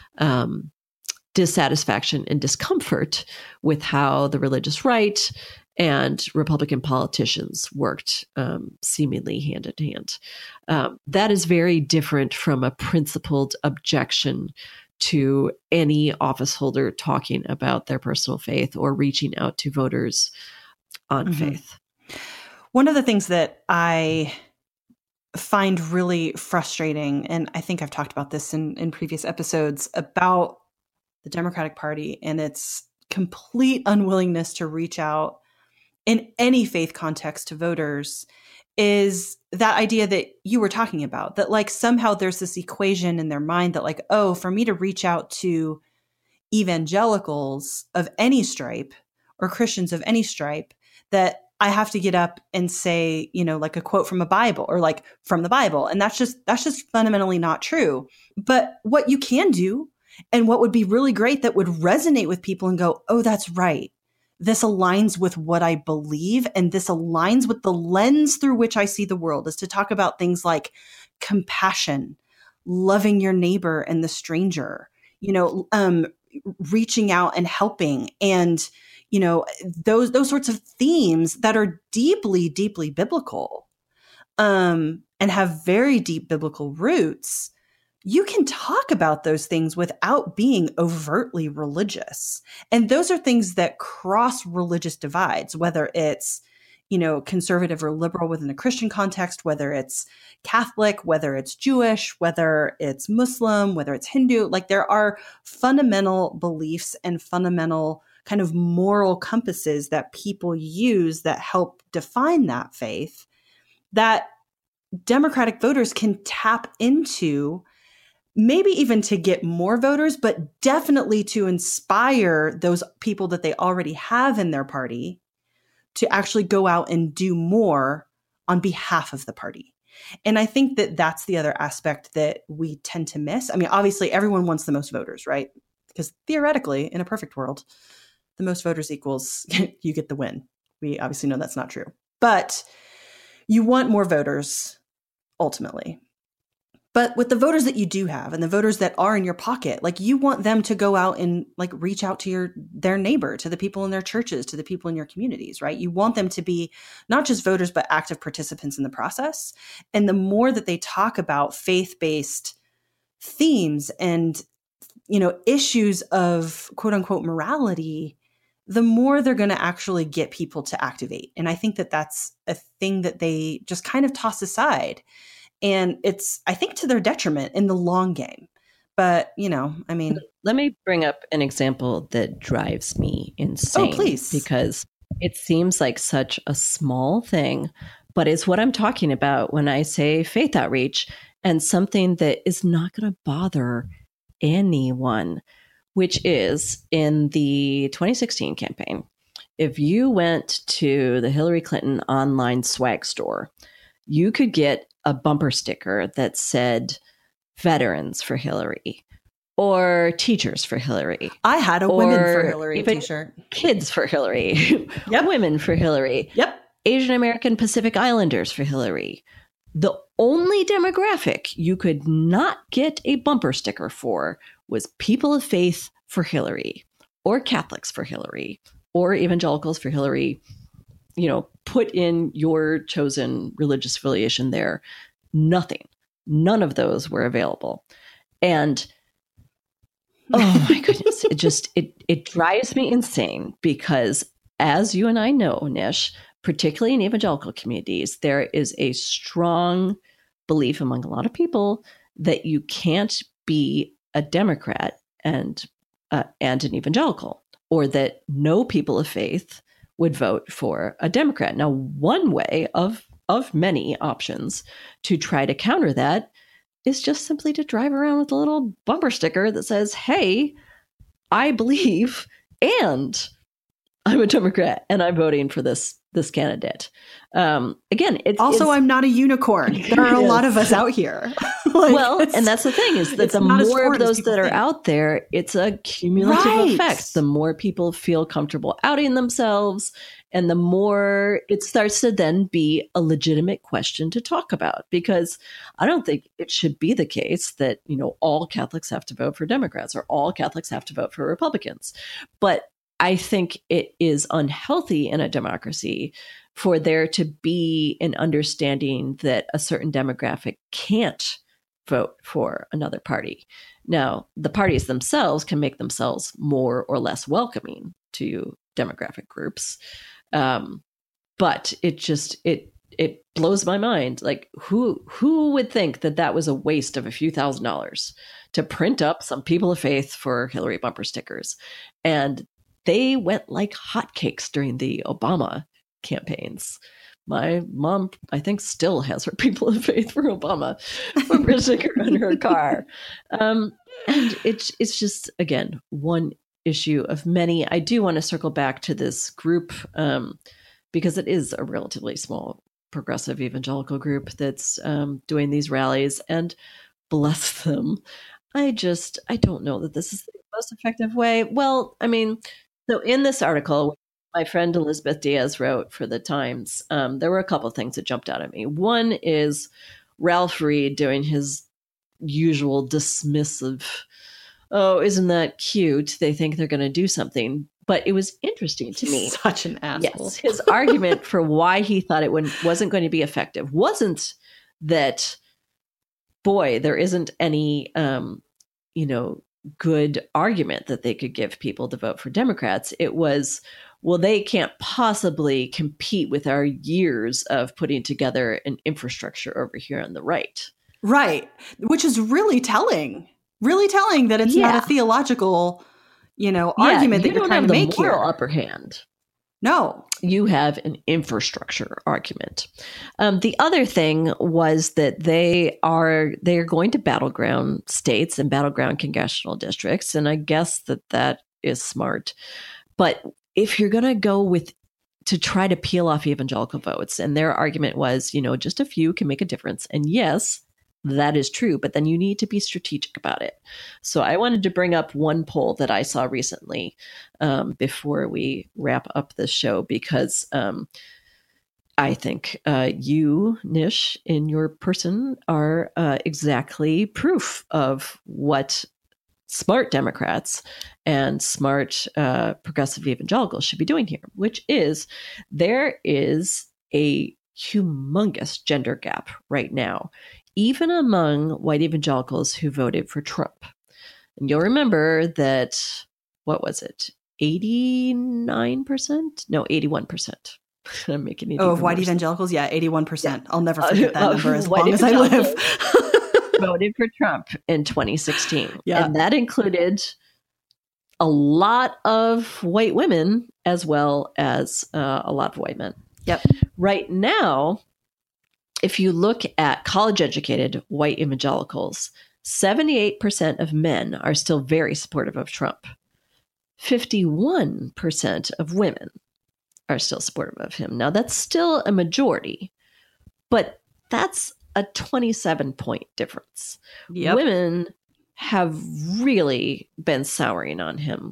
dissatisfaction and discomfort with how the religious right and Republican politicians worked seemingly hand in hand. That is very different from a principled objection to any office holder talking about their personal faith or reaching out to voters on faith. One of the things that I find really frustrating, and I think I've talked about this in previous episodes, about the Democratic Party and its complete unwillingness to reach out in any faith context to voters, is that idea that you were talking about, that somehow there's this equation in their mind that for me to reach out to evangelicals of any stripe or Christians of any stripe, that I have to get up and say, a quote from a Bible or from the Bible. And that's just fundamentally not true. But what you can do, and what would be really great that would resonate with people and go, oh, that's right. This aligns with what I believe, and this aligns with the lens through which I see the world, is to talk about things like compassion, loving your neighbor and the stranger, reaching out and helping, and those sorts of themes that are deeply, deeply biblical, and have very deep biblical roots. You can talk about those things without being overtly religious. And those are things that cross religious divides, whether it's, conservative or liberal within a Christian context, whether it's Catholic, whether it's Jewish, whether it's Muslim, whether it's Hindu. Like, there are fundamental beliefs and fundamental kind of moral compasses that people use that help define that faith that Democratic voters can tap into, maybe even to get more voters, but definitely to inspire those people that they already have in their party to actually go out and do more on behalf of the party. And I think that that's the other aspect that we tend to miss. I mean, obviously, everyone wants the most voters, right? Because theoretically, in a perfect world, the most voters equals you get the win. We obviously know that's not true. But you want more voters, ultimately. But with the voters that you do have and the voters that are in your pocket, like, you want them to go out and like reach out to their neighbor, to the people in their churches, to the people in your communities, right? You want them to be not just voters, but active participants in the process. And the more that they talk about faith-based themes and, issues of quote unquote morality, the more they're going to actually get people to activate. And I think that that's a thing that they just kind of toss aside. And it's, I think, to their detriment in the long game. But, I mean. Let me bring up an example that drives me insane. Oh, please. Because it seems like such a small thing, but it's what I'm talking about when I say faith outreach, and something that is not going to bother anyone, which is in the 2016 campaign. If you went to the Hillary Clinton online swag store, you could get a bumper sticker that said Veterans for Hillary or Teachers for Hillary. I had a Women for Hillary t-shirt. Kids for Hillary. Yep. Women for Hillary. Yep. Asian American Pacific Islanders for Hillary. The only demographic you could not get a bumper sticker for was people of faith for Hillary, or Catholics for Hillary, or evangelicals for Hillary. Put in your chosen religious affiliation there. Nothing. None of those were available. And oh my goodness, it drives me insane, because as you and I know, Nish, particularly in evangelical communities, there is a strong belief among a lot of people that you can't be a Democrat and an evangelical, or that no people of faith would vote for a Democrat. Now, one way of many options to try to counter that is just simply to drive around with a little bumper sticker that says, hey, I believe, and I'm a Democrat, and I'm voting for this candidate. Again, I'm not a unicorn. There are a lot of us out here. And that's the thing, is that the more of those that are out there, it's a cumulative effect. The more people feel comfortable outing themselves, and the more it starts to then be a legitimate question to talk about. Because I don't think it should be the case that, all Catholics have to vote for Democrats or all Catholics have to vote for Republicans. But I think it is unhealthy in a democracy for there to be an understanding that a certain demographic can't vote for another party. Now, the parties themselves can make themselves more or less welcoming to demographic groups. But it blows my mind. Like, who would think that was a waste of a few $1,000s to print up some people of faith for Hillary bumper stickers? And they went like hotcakes during the Obama campaigns. My mom, I think, still has her people of faith for Obama bumper sticker on her car. And it's just, again, one issue of many. I do want to circle back to this group because it is a relatively small progressive evangelical group that's doing these rallies, and bless them. I don't know that this is the most effective way. Well, I mean, so in this article, my friend Elizabeth Diaz wrote for the Times, there were a couple of things that jumped out at me. One is Ralph Reed doing his usual dismissive, oh, isn't that cute? They think they're going to do something. But it was interesting to me. Such an asshole. Yes, his argument for why he thought it wasn't going to be effective wasn't that, boy, there isn't any, good argument that they could give people to vote for Democrats. It was, well, they can't possibly compete with our years of putting together an infrastructure over here on the right. Right. Which is really telling that it's not a theological, argument that you're trying to make here. Upper hand. No. You have an infrastructure argument. The other thing was that they are going to battleground states and battleground congressional districts, and I guess that is smart. But if you're going to go to try to peel off evangelical votes, and their argument was, just a few can make a difference, and yes, that is true, but then you need to be strategic about it. So I wanted to bring up one poll that I saw recently before we wrap up this show, because I think you, Nish, in your person are exactly proof of what smart Democrats and smart progressive evangelicals should be doing here, which is there is a humongous gender gap right now, even among white evangelicals who voted for Trump. And you'll remember that, what was it? 89%? No, 81%. I'm making it. Oh, of white evangelicals? Yeah, 81%. Yeah. I'll never forget that number as long as I live. Voted for Trump in 2016. Yeah. And that included a lot of white women as well as a lot of white men. Yep. Right now, if you look at college-educated white evangelicals, 78% of men are still very supportive of Trump. 51% of women are still supportive of him. Now, that's still a majority, but that's a 27-point difference. Yep. Women have really been souring on him.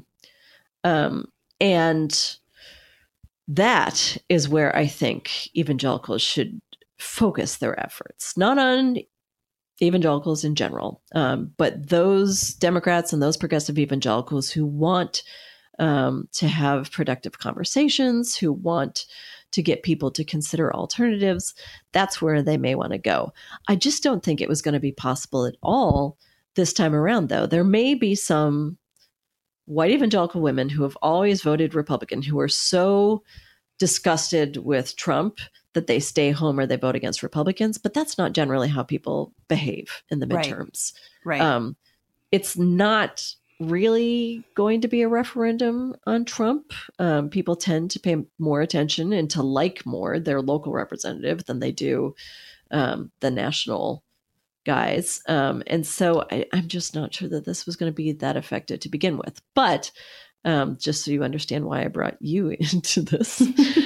And that is where I think evangelicals should focus their efforts, not on evangelicals in general, but those Democrats and those progressive evangelicals who want to have productive conversations, who want to get people to consider alternatives. That's where they may want to go. I just don't think it was going to be possible at all this time around, though. There may be some white evangelical women who have always voted Republican who are so disgusted with Trump that they stay home or they vote against Republicans, but that's not generally how people behave in the midterms. Right. It's not really going to be a referendum on Trump. People tend to pay more attention and to like more their local representative than they do the national guys. And so I'm just not sure that this was going to be that effective to begin with. But just so you understand why I brought you into this,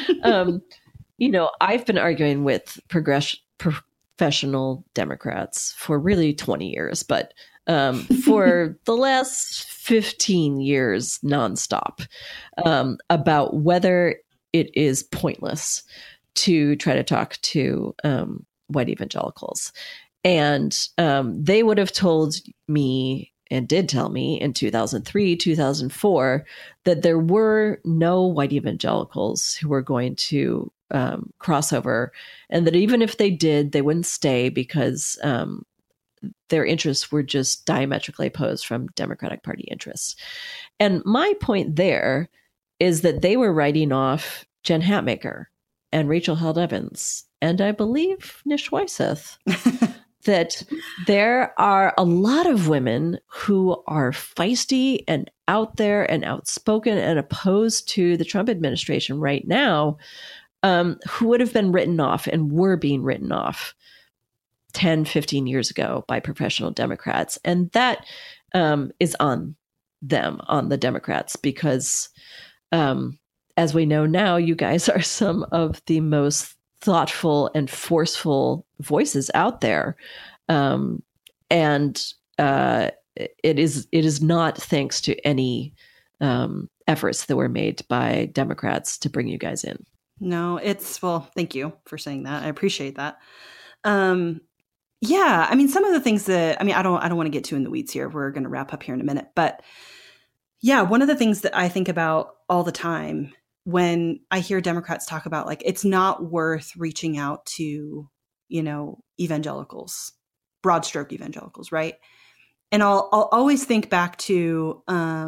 I've been arguing with professional Democrats for really 20 years, but for the last 15 years nonstop about whether it is pointless to try to talk to white evangelicals. And they would have told me and did tell me in 2003, 2004, that there were no white evangelicals who were going to cross over, and that even if they did, they wouldn't stay because their interests were just diametrically opposed from Democratic Party interests. And my point there is that they were writing off Jen Hatmaker and Rachel Held Evans, and I believe Nish Weisseth, that there are a lot of women who are feisty and out there and outspoken and opposed to the Trump administration right now, who would have been written off and were being written off 10, 15 years ago by professional Democrats. And that is on them, on the Democrats, because as we know now, you guys are some of the most thoughtful and forceful voices out there. And it is not thanks to any efforts that were made by Democrats to bring you guys in. No, well, thank you for saying that. I appreciate that. Yeah, I mean, some of the things that I don't want to get too in the weeds here. We're going to wrap up here in a minute, but yeah, one of the things that I think about all the time when I hear Democrats talk about like it's not worth reaching out to, evangelicals, broad stroke evangelicals, right? And I'll always think back to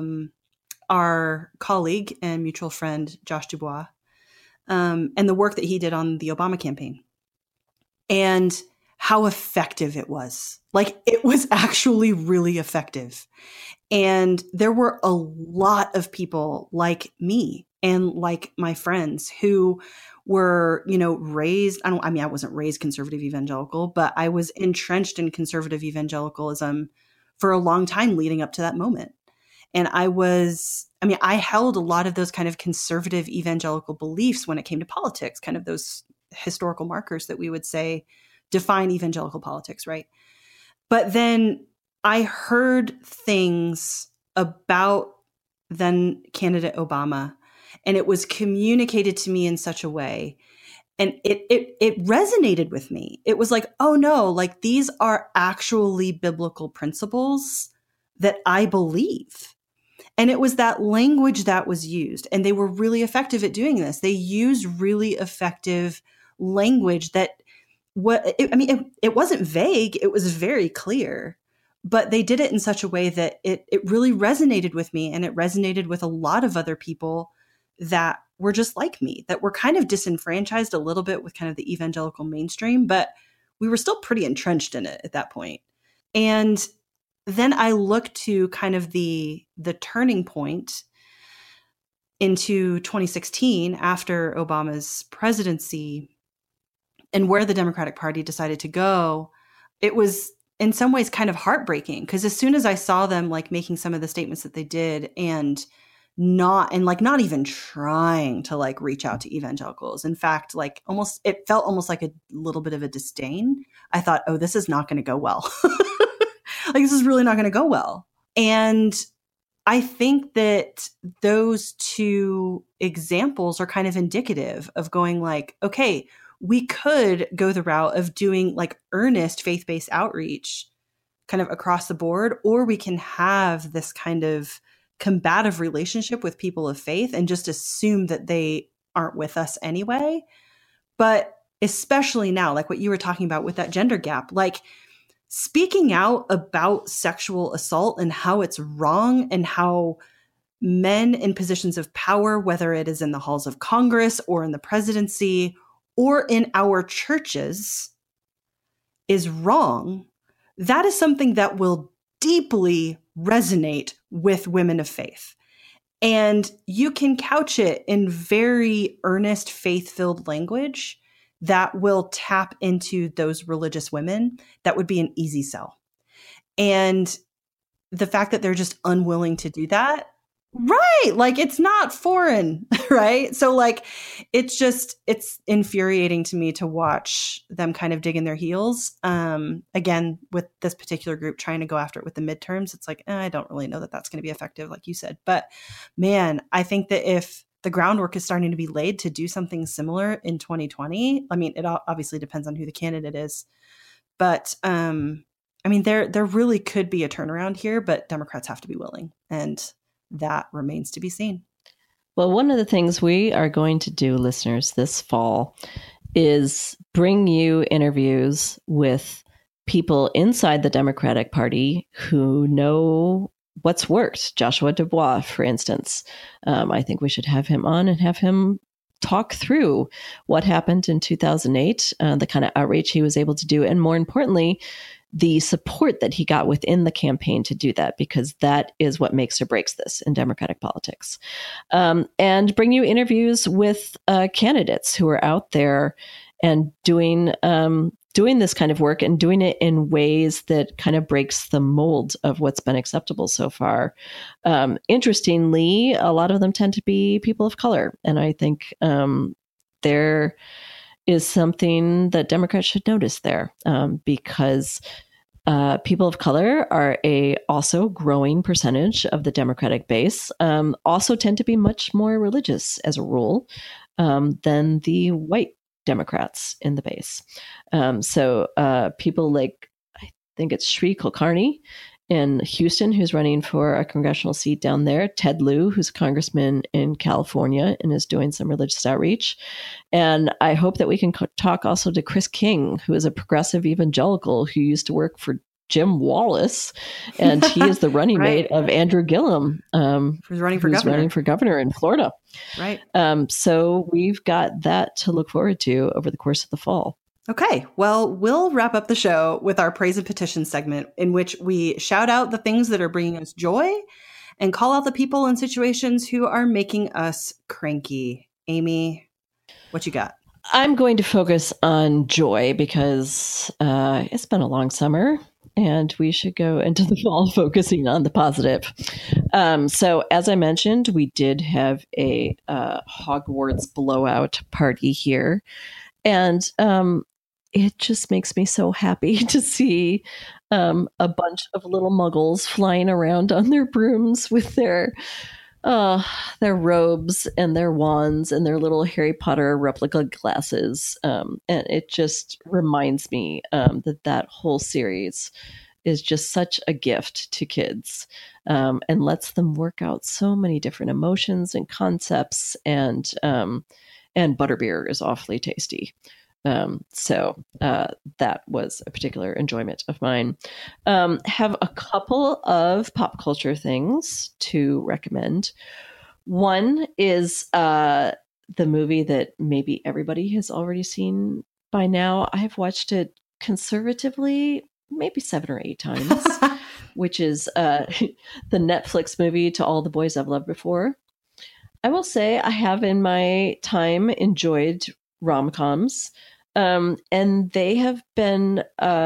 our colleague and mutual friend Josh Dubois, and the work that he did on the Obama campaign, and how effective it was. Like it was actually really effective. And there were a lot of people like me and like my friends who were, raised. I wasn't raised conservative evangelical, but I was entrenched in conservative evangelicalism for a long time leading up to that moment. And I held a lot of those kind of conservative evangelical beliefs when it came to politics, kind of those historical markers that we would say define evangelical politics, right? But then I heard things about then candidate Obama, and it was communicated to me in such a way, and it resonated with me. It was like, oh no, like these are actually biblical principles that I believe. And it was that language that was used, and they were really effective at doing this. They used really effective language that it wasn't vague. It was very clear, but they did it in such a way that it really resonated with me, and it resonated with a lot of other people that were just like me, that were kind of disenfranchised a little bit with kind of the evangelical mainstream, but we were still pretty entrenched in it at that point. And then I look to kind of the turning point into 2016 after Obama's presidency, and where the Democratic Party decided to go. It was in some ways kind of heartbreaking, because as soon as I saw them like making some of the statements that they did and not even trying to like reach out to evangelicals. In fact, like it felt almost like a little bit of a disdain. I thought, oh, this is not going to go well. Like this is really not going to go well. And I think that those two examples are kind of indicative of going like, okay, we could go the route of doing like earnest faith-based outreach kind of across the board, or we can have this kind of combative relationship with people of faith and just assume that they aren't with us anyway. But especially now, like what you were talking about with that gender gap, like speaking out about sexual assault and how it's wrong, and how men in positions of power, whether it is in the halls of Congress or in the presidency or in our churches, is wrong, that is something that will deeply resonate with women of faith. And you can couch it in very earnest, faith-filled language that will tap into those religious women. That would be an easy sell. And the fact that they're just unwilling to do that, right? Like it's not foreign, right? So like, it's infuriating to me to watch them kind of dig in their heels. Again, with this particular group trying to go after it with the midterms, it's like, I don't really know that that's going to be effective, like you said. But man, I think that if the groundwork is starting to be laid to do something similar in 2020, I mean, it obviously depends on who the candidate is, but I mean, there really could be a turnaround here, but Democrats have to be willing, and that remains to be seen. Well, one of the things we are going to do, listeners, this fall is bring you interviews with people inside the Democratic Party who know what's worked. Joshua Dubois, for instance. I think we should have him on and have him talk through what happened in 2008, the kind of outreach he was able to do, and more importantly, the support that he got within the campaign to do that, because that is what makes or breaks this in Democratic politics. And bring you interviews with candidates who are out there and doing this kind of work, and doing it in ways that kind of breaks the mold of what's been acceptable so far. Interestingly, a lot of them tend to be people of color. And I think there is something that Democrats should notice there, because people of color are a also growing percentage of the Democratic base, also tend to be much more religious as a rule than the white Democrats in the base. So people like, I think it's Sri Kulkarni in Houston, who's running for a congressional seat down there, Ted Lieu, who's a congressman in California and is doing some religious outreach. And I hope that we can talk also to Chris King, who is a progressive evangelical who used to work for Jim Wallace, and he is the running Right. mate of Andrew Gillum, who's running for governor in Florida. Right. So we've got that to look forward to over the course of the fall. Okay, well, we'll wrap up the show with our praise and petition segment, in which we shout out the things that are bringing us joy and call out the people and situations who are making us cranky. Amy, what you got? I'm going to focus on joy because it's been a long summer and we should go into the fall focusing on the positive. So as I mentioned, we did have a Hogwarts blowout party here. And it just makes me so happy to see a bunch of little muggles flying around on their brooms with their robes and their wands and their little Harry Potter replica glasses. And it just reminds me that whole series is just such a gift to kids, and lets them work out so many different emotions and concepts. And butterbeer is awfully tasty. So that was a particular enjoyment of mine. Have a couple of pop culture things to recommend. One is the movie that maybe everybody has already seen by now. I have watched it conservatively maybe 7 or 8 times, which is the Netflix movie To All the Boys I've Loved Before. I will say I have in my time enjoyed rom-coms, and they have been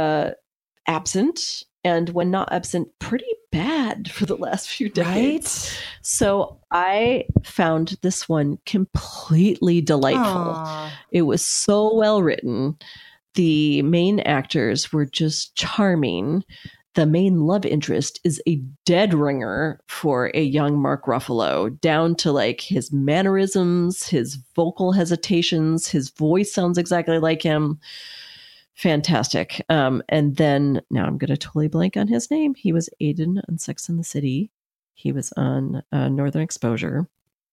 absent, and when not absent, pretty bad for the last few decades. Right? So I found this one completely delightful. Aww. It was so well written. The main actors were just charming. The main love interest is a dead ringer for a young Mark Ruffalo, down to like his mannerisms, his vocal hesitations, his voice sounds exactly like him. Fantastic. And then now I'm going to totally blank on his name. He was Aiden on Sex and the City. He was on Northern Exposure.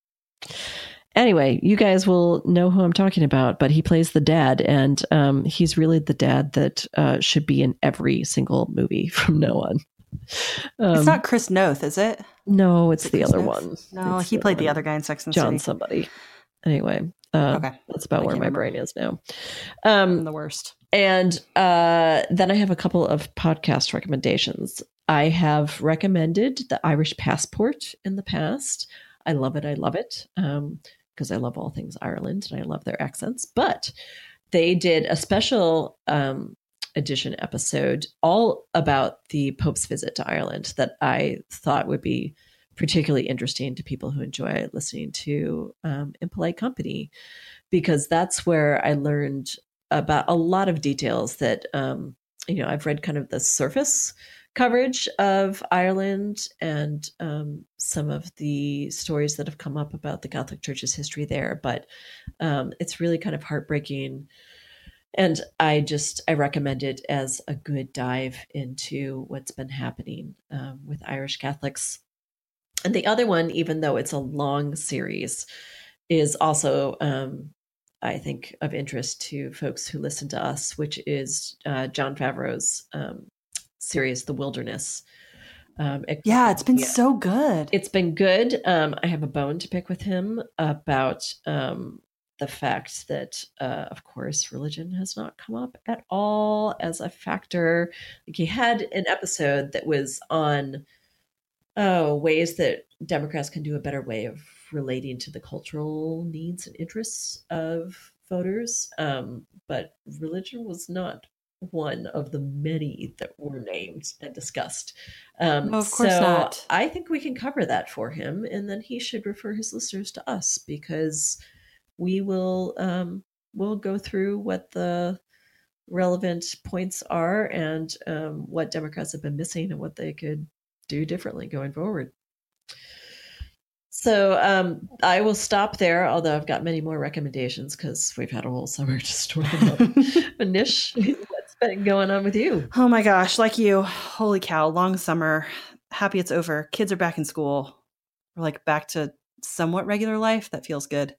Anyway, you guys will know who I'm talking about, but he plays the dad, and he's really the dad that should be in every single movie from now on. It's not Chris Noth, is it? No, it's the other one. No, it's he played the other guy in Sex and the City. John somebody. Anyway, okay. That's about where my brain is now. I'm the worst. And then I have a couple of podcast recommendations. I have recommended The Irish Passport in the past. I love it. I love it. Because I love all things Ireland and I love their accents. But they did a special edition episode all about the Pope's visit to Ireland that I thought would be particularly interesting to people who enjoy listening to In Polite Company, because that's where I learned about a lot of details that, I've read kind of the surface coverage of Ireland and some of the stories that have come up about the Catholic Church's history there. But it's really kind of heartbreaking. And I recommend it as a good dive into what's been happening with Irish Catholics. And the other one, even though it's a long series, is also, I think, of interest to folks who listen to us, which is Jon Favreau's series, The Wilderness. It's been so good. It's been good. I have a bone to pick with him about the fact that, of course, religion has not come up at all as a factor. Like, he had an episode that was on ways that Democrats can do a better way of relating to the cultural needs and interests of voters. But religion was not one of the many that were named and discussed. No, of course not. I think we can cover that for him, and then he should refer his listeners to us, because we will we'll go through what the relevant points are and what Democrats have been missing and what they could do differently going forward. So I will stop there, although I've got many more recommendations because we've had a whole summer to store them up. Nish, what's been going on with you? Oh my gosh, like you. Holy cow, long summer. Happy it's over. Kids are back in school. We're like back to somewhat regular life. That feels good.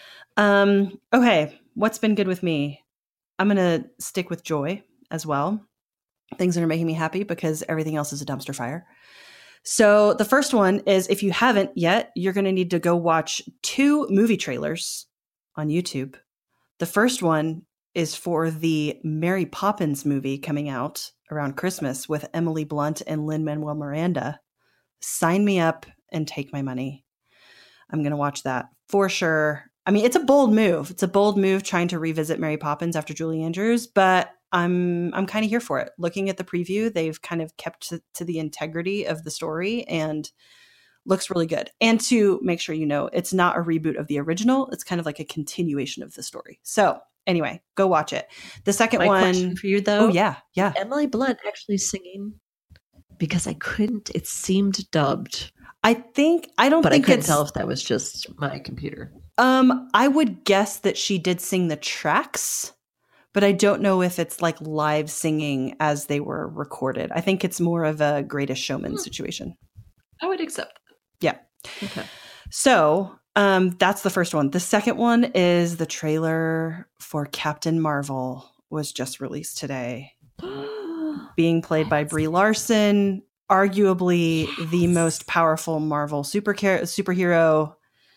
Okay, what's been good with me? I'm going to stick with joy as well. Things that are making me happy because everything else is a dumpster fire. So the first one is, if you haven't yet, you're going to need to go watch 2 movie trailers on YouTube. The first one is for the Mary Poppins movie coming out around Christmas with Emily Blunt and Lin-Manuel Miranda. Sign me up and take my money. I'm going to watch that for sure. I mean, it's a bold move. It's a bold move trying to revisit Mary Poppins after Julie Andrews, but I'm kind of here for it. Looking at the preview, they've kind of kept to the integrity of the story and looks really good. And to make sure you know, it's not a reboot of the original. It's kind of like a continuation of the story. So anyway, go watch it. The second one question for you, though. Oh, yeah. Emily Blunt actually singing? Because I couldn't. It seemed dubbed. I couldn't tell if that was just my computer. I would guess that she did sing the tracks, but I don't know if it's like live singing as they were recorded. I think it's more of a Greatest Showman situation. I would accept that. Yeah. Okay. So that's the first one. The second one is the trailer for Captain Marvel was just released today. Being played by Brie Larson, arguably the most powerful Marvel superhero.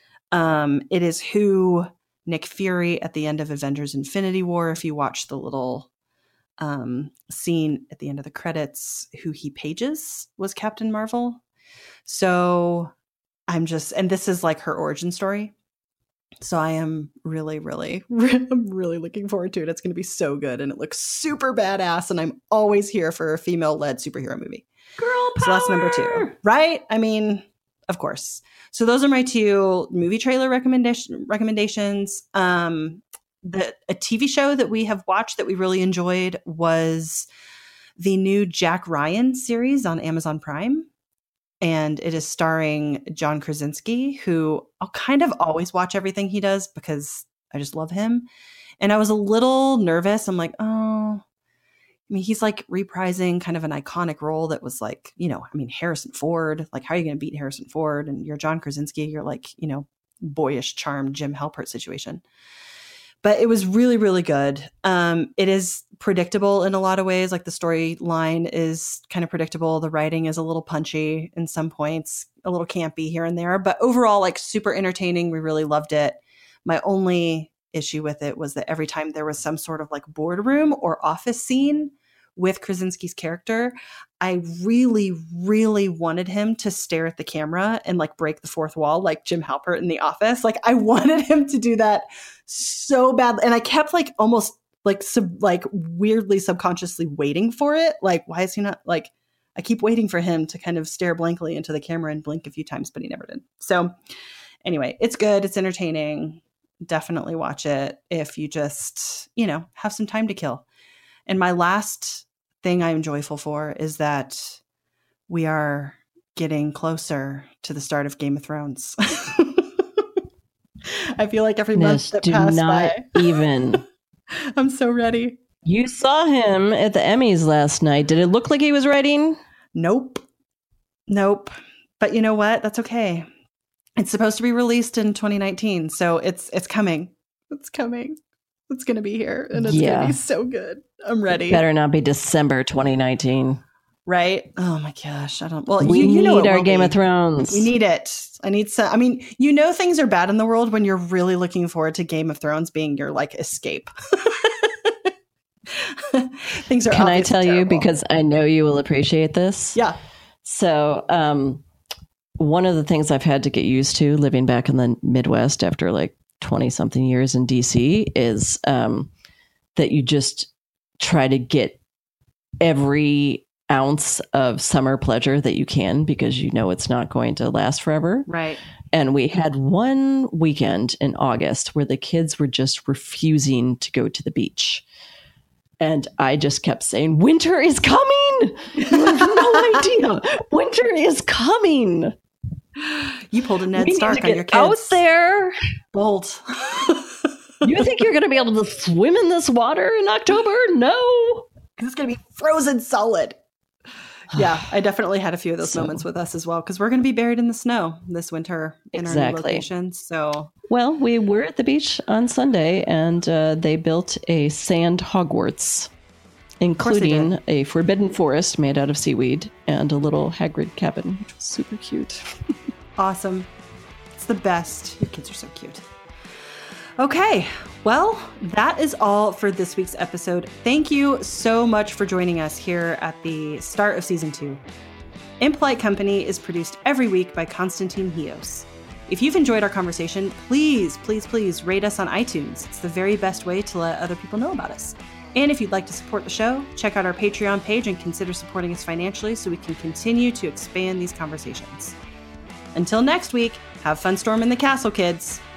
It is who Nick Fury at the end of Avengers Infinity War, if you watch the little scene at the end of the credits, who he pages was Captain Marvel. So and this is like her origin story. So I am really, really, I'm really looking forward to it. It's going to be so good. And it looks super badass. And I'm always here for a female-led superhero movie. Girl power! So that's number 2. Right? I mean, of course. So those are my 2 movie trailer recommendations. A TV show that we have watched that we really enjoyed was the new Jack Ryan series on Amazon Prime. And it is starring John Krasinski, who I'll kind of always watch everything he does because I just love him. And I was a little nervous. I'm like, I mean, he's like reprising kind of an iconic role that was like, Harrison Ford. Like, how are you going to beat Harrison Ford? And you're John Krasinski. You're like, boyish, charmed Jim Halpert situation. But it was really, really good. It is predictable in a lot of ways. Like the storyline is kind of predictable. The writing is a little punchy in some points, a little campy here and there. But overall, like super entertaining. We really loved it. My only issue with it was that every time there was some sort of like boardroom or office scene with Krasinski's character, I really, really wanted him to stare at the camera and like break the fourth wall like Jim Halpert in The Office. Like I wanted him to do that so badly. And I kept like almost like weirdly subconsciously waiting for it. Like, why is he not like, I keep waiting for him to kind of stare blankly into the camera and blink a few times, but he never did. So anyway, it's good. It's entertaining. Definitely watch it if you just, have some time to kill. And my last thing I'm joyful for is that we are getting closer to the start of Game of Thrones. I feel like every month that passed by. Even. I'm so ready. You saw him at the Emmys last night. Did it look like he was writing? Nope. But you know what? That's okay. It's supposed to be released in 2019, so it's coming. It's coming. It's going to be here, and it's going to be so good. I'm ready. It better not be December 2019. Right? Oh my gosh. We need our Game of Thrones. We need it. I need some. I mean, things are bad in the world when you're really looking forward to Game of Thrones being your like escape. Things are. Can I tell you, because I know you will appreciate this? Yeah. So, one of the things I've had to get used to living back in the Midwest after like 20 something years in DC is that you just try to get every ounce of summer pleasure that you can because it's not going to last forever. Right. And we had one weekend in August where the kids were just refusing to go to the beach. And I just kept saying, winter is coming. You have no idea. Winter is coming. You pulled a Ned We Stark need to on your get out kids. there. Bold. You think you're going to be able to swim in this water in October? No. It's going to be frozen solid. Yeah, I definitely had a few of those moments with us as well, because we're going to be buried in the snow this winter in our new location. So, well, we were at the beach on Sunday, and they built a sand Hogwarts, including a forbidden forest made out of seaweed and a little Hagrid cabin, which was super cute. Awesome. It's the best. Your kids are so cute. Okay, well, that is all for this week's episode. Thank you so much for joining us here at the start of season 2. Impolite Company is produced every week by Konstantin Hios. If you've enjoyed our conversation, please rate us on iTunes. It's the very best way to let other people know about us. And if you'd like to support the show, check out our Patreon page and consider supporting us financially so we can continue to expand these conversations. Until next week, have fun storming the castle, kids.